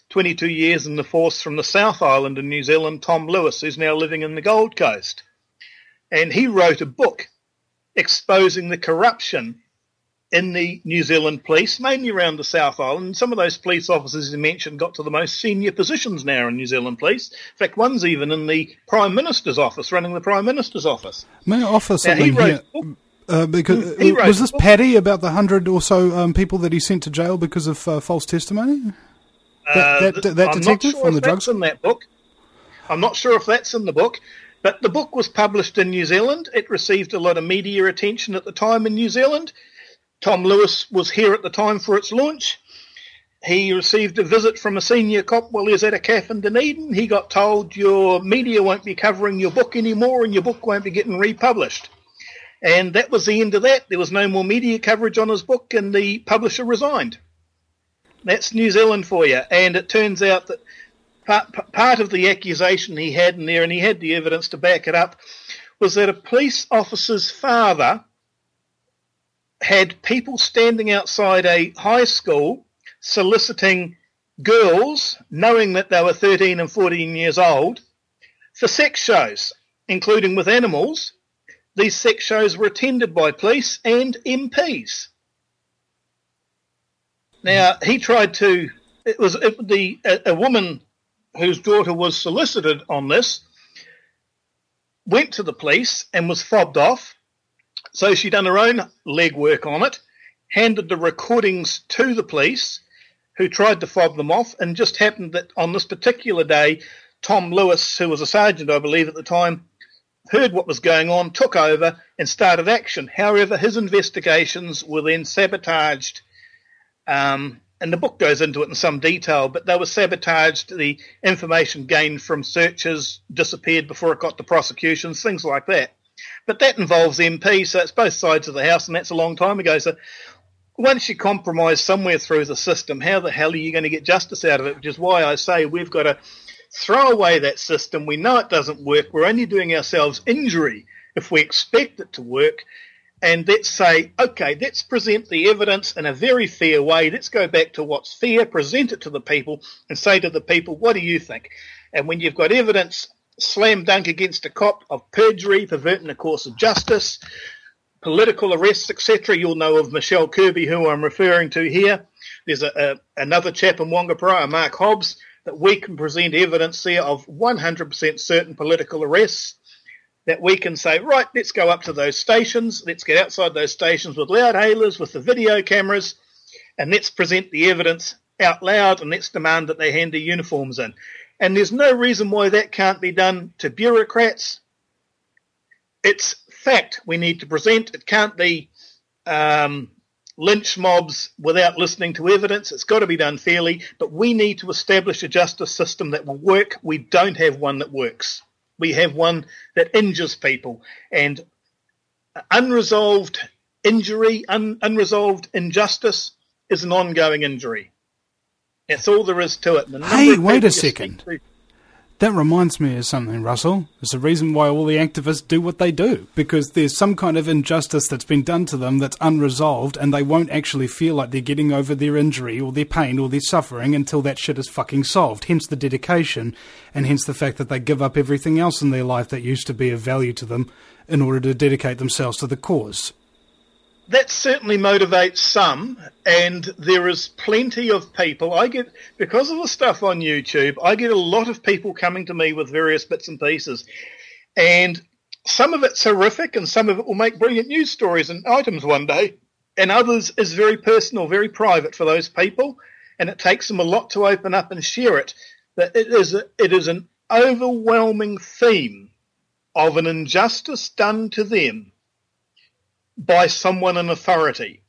22 years in the force from the South Island in New Zealand, Tom Lewis, who's now living in the Gold Coast. And he wrote a book exposing the corruption in the New Zealand police, mainly around the South Island. Some of those police officers he mentioned got to the most senior positions now in New Zealand police. In fact, one's even in the Prime Minister's office, running the Prime Minister's office. May I offer something here? Was this Paddy about the 100 or so people that he sent to jail because of false testimony? That detective from the drugs? In that book. I'm not sure if that's in the book, but the book was published in New Zealand. It received a lot of media attention at the time in New Zealand. Tom Lewis was here at the time for its launch. He received a visit from a senior cop while he was at a cafe in Dunedin. He got told, your media won't be covering your book anymore and your book won't be getting republished. And that was the end of that. There was no more media coverage on his book and the publisher resigned. That's New Zealand for you. And it turns out that part of the accusation he had in there, and he had the evidence to back it up, was that a police officer's father had people standing outside a high school soliciting girls, knowing that they were 13 and 14 years old, for sex shows, including with animals. These sex shows were attended by police and MPs. Now, he tried to... A woman whose daughter was solicited on this went to the police and was fobbed off. So she done her own legwork on it, handed the recordings to the police, who tried to fob them off, and just happened that on this particular day, Tom Lewis, who was a sergeant, I believe, at the time, heard what was going on, took over, and started action. However, his investigations were then sabotaged, and the book goes into it in some detail, but they were sabotaged. The information gained from searches disappeared before it got to prosecutions, things like that. But that involves MP, so it's both sides of the house, and that's a long time ago. So once you compromise somewhere through the system, how the hell are you going to get justice out of it? Which is why I say we've got to throw away that system. We know it doesn't work. We're only doing ourselves injury if we expect it to work. And let's say, okay, let's present the evidence in a very fair way. Let's go back to what's fair, present it to the people, and say to the people, what do you think? And when you've got evidence slam dunk against a cop of perjury, perverting the course of justice, political arrests, etc. You'll know of Michelle Kirby, who I'm referring to here. There's another chap in Wangapara, Mark Hobbs, that we can present evidence there of 100% certain political arrests, that we can say, right, let's go up to those stations, let's get outside those stations with loud hailers, with the video cameras, and let's present the evidence out loud, and let's demand that they hand their uniforms in. And there's no reason why that can't be done to bureaucrats. It's fact we need to present. It can't be lynch mobs without listening to evidence. It's got to be done fairly, but we need to establish a justice system that will work. We don't have one that works. We have one that injures people, and unresolved injury, unresolved injustice is an ongoing injury. That's all there is to it. Hey, wait a second. That reminds me of something, Russell. It's the reason why all the activists do what they do, because there's some kind of injustice that's been done to them that's unresolved, and they won't actually feel like they're getting over their injury or their pain or their suffering until that shit is fucking solved. Hence the dedication, and hence the fact that they give up everything else in their life that used to be of value to them in order to dedicate themselves to the cause. That certainly motivates some, and there is plenty of people. Because of the stuff on YouTube, I get a lot of people coming to me with various bits and pieces, and some of it's horrific, and some of it will make brilliant news stories and items one day, and others is very personal, very private for those people, and it takes them a lot to open up and share it. But it is an overwhelming theme of an injustice done to them by someone in authority.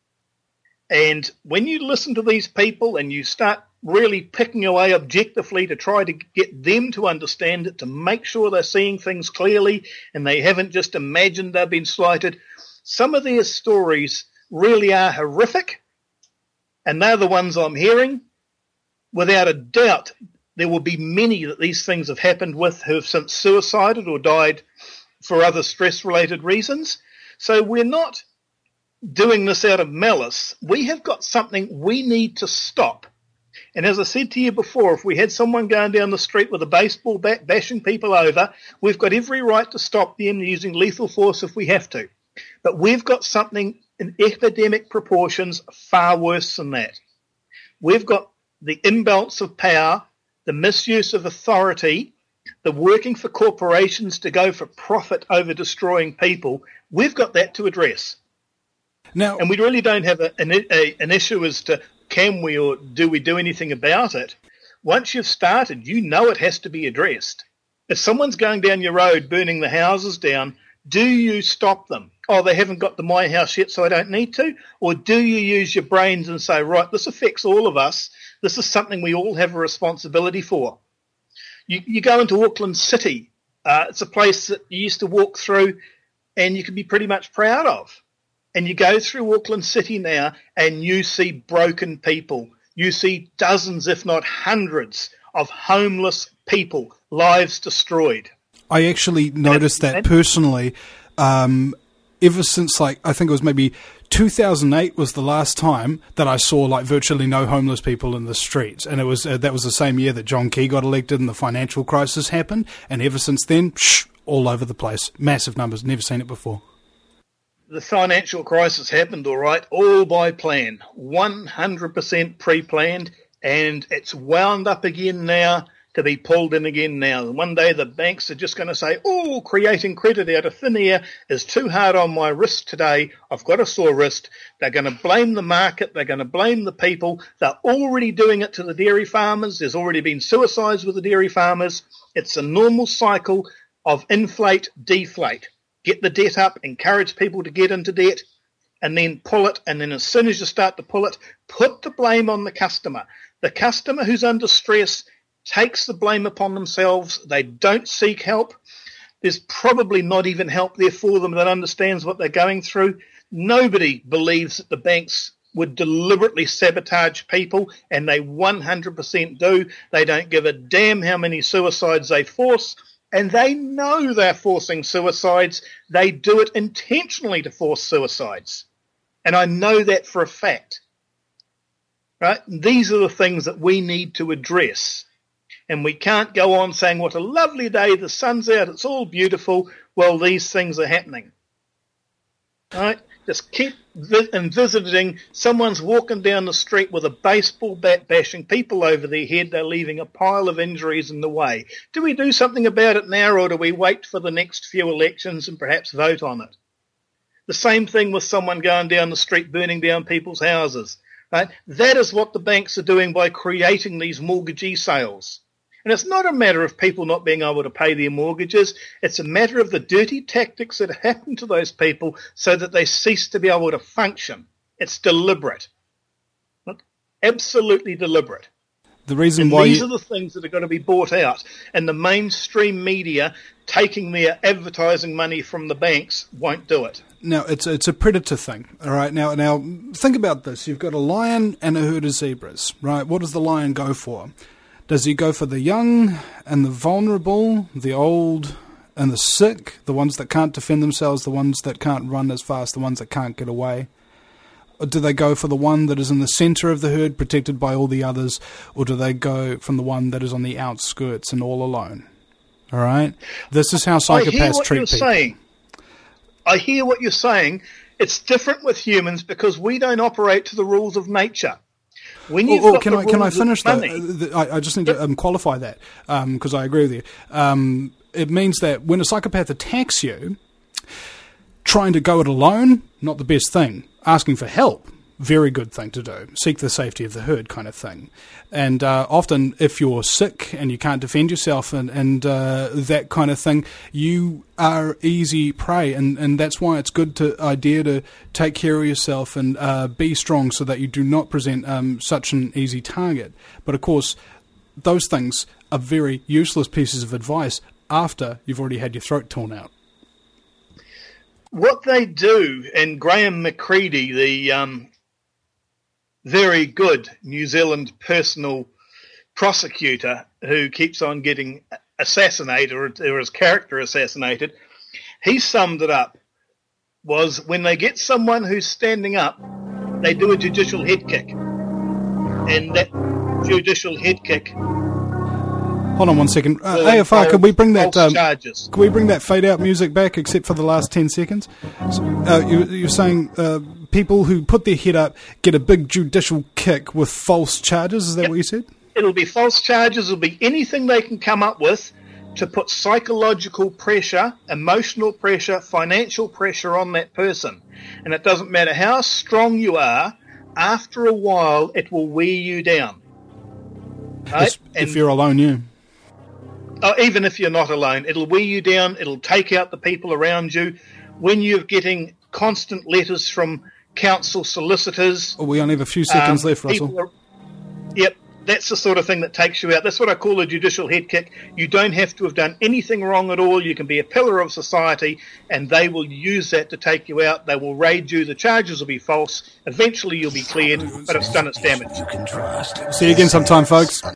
And when you listen to these people and you start really picking away objectively to try to get them to understand it, to make sure they're seeing things clearly and they haven't just imagined they've been slighted, some of their stories really are horrific, and they're the ones I'm hearing. Without a doubt, there will be many that these things have happened with who have since suicided or died for other stress-related reasons. So we're not doing this out of malice. We have got something we need to stop. And as I said to you before, if we had someone going down the street with a baseball bat bashing people over, we've got every right to stop them using lethal force if we have to. But we've got something in epidemic proportions far worse than that. We've got the imbalance of power, the misuse of authority, the working for corporations to go for profit over destroying people. We've got that to address. Now, and we really don't have an issue as to can we or do we do anything about it. Once you've started, you know it has to be addressed. If someone's going down your road burning the houses down, do you stop them? Oh, they haven't got to my house yet, so I don't need to? Or do you use your brains and say, right, this affects all of us. This is something we all have a responsibility for. You go into Auckland City. It's a place that you used to walk through and you can be pretty much proud of. And you go through Auckland City now and you see broken people. You see dozens, if not hundreds, of homeless people, lives destroyed. I actually noticed that personally ever since, like, I think it was maybe 2008 was the last time that I saw, like, virtually no homeless people in the streets. And it was that was the same year that John Key got elected and the financial crisis happened. And ever since then, all over the place. Massive numbers. Never seen it before. The financial crisis happened, all right, all by plan, 100% pre-planned, and it's wound up again now to be pulled in again now. One day the banks are just going to say, oh, creating credit out of thin air is too hard on my wrist today. I've got a sore wrist. They're going to blame the market. They're going to blame the people. They're already doing it to the dairy farmers. There's already been suicides with the dairy farmers. It's a normal cycle of inflate, deflate. Get the debt up, encourage people to get into debt, and then pull it. And then as soon as you start to pull it, put the blame on the customer. The customer who's under stress takes the blame upon themselves. They don't seek help. There's probably not even help there for them that understands what they're going through. Nobody believes that the banks would deliberately sabotage people, and they 100% do. They don't give a damn how many suicides they force. And they know they're forcing suicides. They do it intentionally to force suicides. And I know that for a fact. Right? These are the things that we need to address. And we can't go on saying, what a lovely day, the sun's out, it's all beautiful. Well, these things are happening. Right? Just keep visiting. Someone's walking down the street with a baseball bat bashing people over their head. They're leaving a pile of injuries in the way. Do we do something about it now, or do we wait for the next few elections and perhaps vote on it? The same thing with someone going down the street burning down people's houses. Right? That is what the banks are doing by creating these mortgagee sales. And it's not a matter of people not being able to pay their mortgages. It's a matter of the dirty tactics that happen to those people so that they cease to be able to function. It's deliberate. Absolutely deliberate. The reason and why these are the things that are going to be bought out. And the mainstream media, taking their advertising money from the banks, won't do it. Now, it's a predator thing, all right? Now, think about this. You've got a lion and a herd of zebras, right? What does the lion go for? Does he go for the young and the vulnerable, the old and the sick, the ones that can't defend themselves, the ones that can't run as fast, the ones that can't get away? Or do they go for the one that is in the centre of the herd, protected by all the others, or do they go from the one that is on the outskirts and all alone? All right? This is how psychopaths treat people. I hear what you're saying. It's different with humans because we don't operate to the rules of nature. When can I finish that? I just need to qualify that because I agree with you. It means that when a psychopath attacks you, trying to go it alone, not the best thing. Asking for help, very good thing to do. Seek the safety of the herd kind of thing. And often if you're sick and you can't defend yourself and that kind of thing, you are easy prey. And that's why it's good to take care of yourself and be strong so that you do not present such an easy target. But of course, those things are very useless pieces of advice after you've already had your throat torn out. What they do, and Graham McCready, the very good New Zealand personal prosecutor who keeps on getting assassinated or his character assassinated, he summed it up, was when they get someone who's standing up, they do a judicial head kick. And that judicial head kick. Hold on 1 second. AFR, could we bring that charges. Can we bring that fade out music back, except for the last 10 seconds? So, you're saying people who put their head up get a big judicial kick with false charges. Is that what you said? It'll be false charges. It'll be anything they can come up with to put psychological pressure, emotional pressure, financial pressure on that person. And it doesn't matter how strong you are, after a while it will wear you down. Right? If you're alone, yeah. Even if you're not alone, it'll wear you down, it'll take out the people around you. When you're getting constant letters from council solicitors... We only have a few seconds left, Russell. Yep, that's the sort of thing that takes you out. That's what I call a judicial head kick. You don't have to have done anything wrong at all. You can be a pillar of society, and they will use that to take you out. They will raid you. The charges will be false. Eventually you'll be cleared, but it's done its damage. See you again sometime, folks.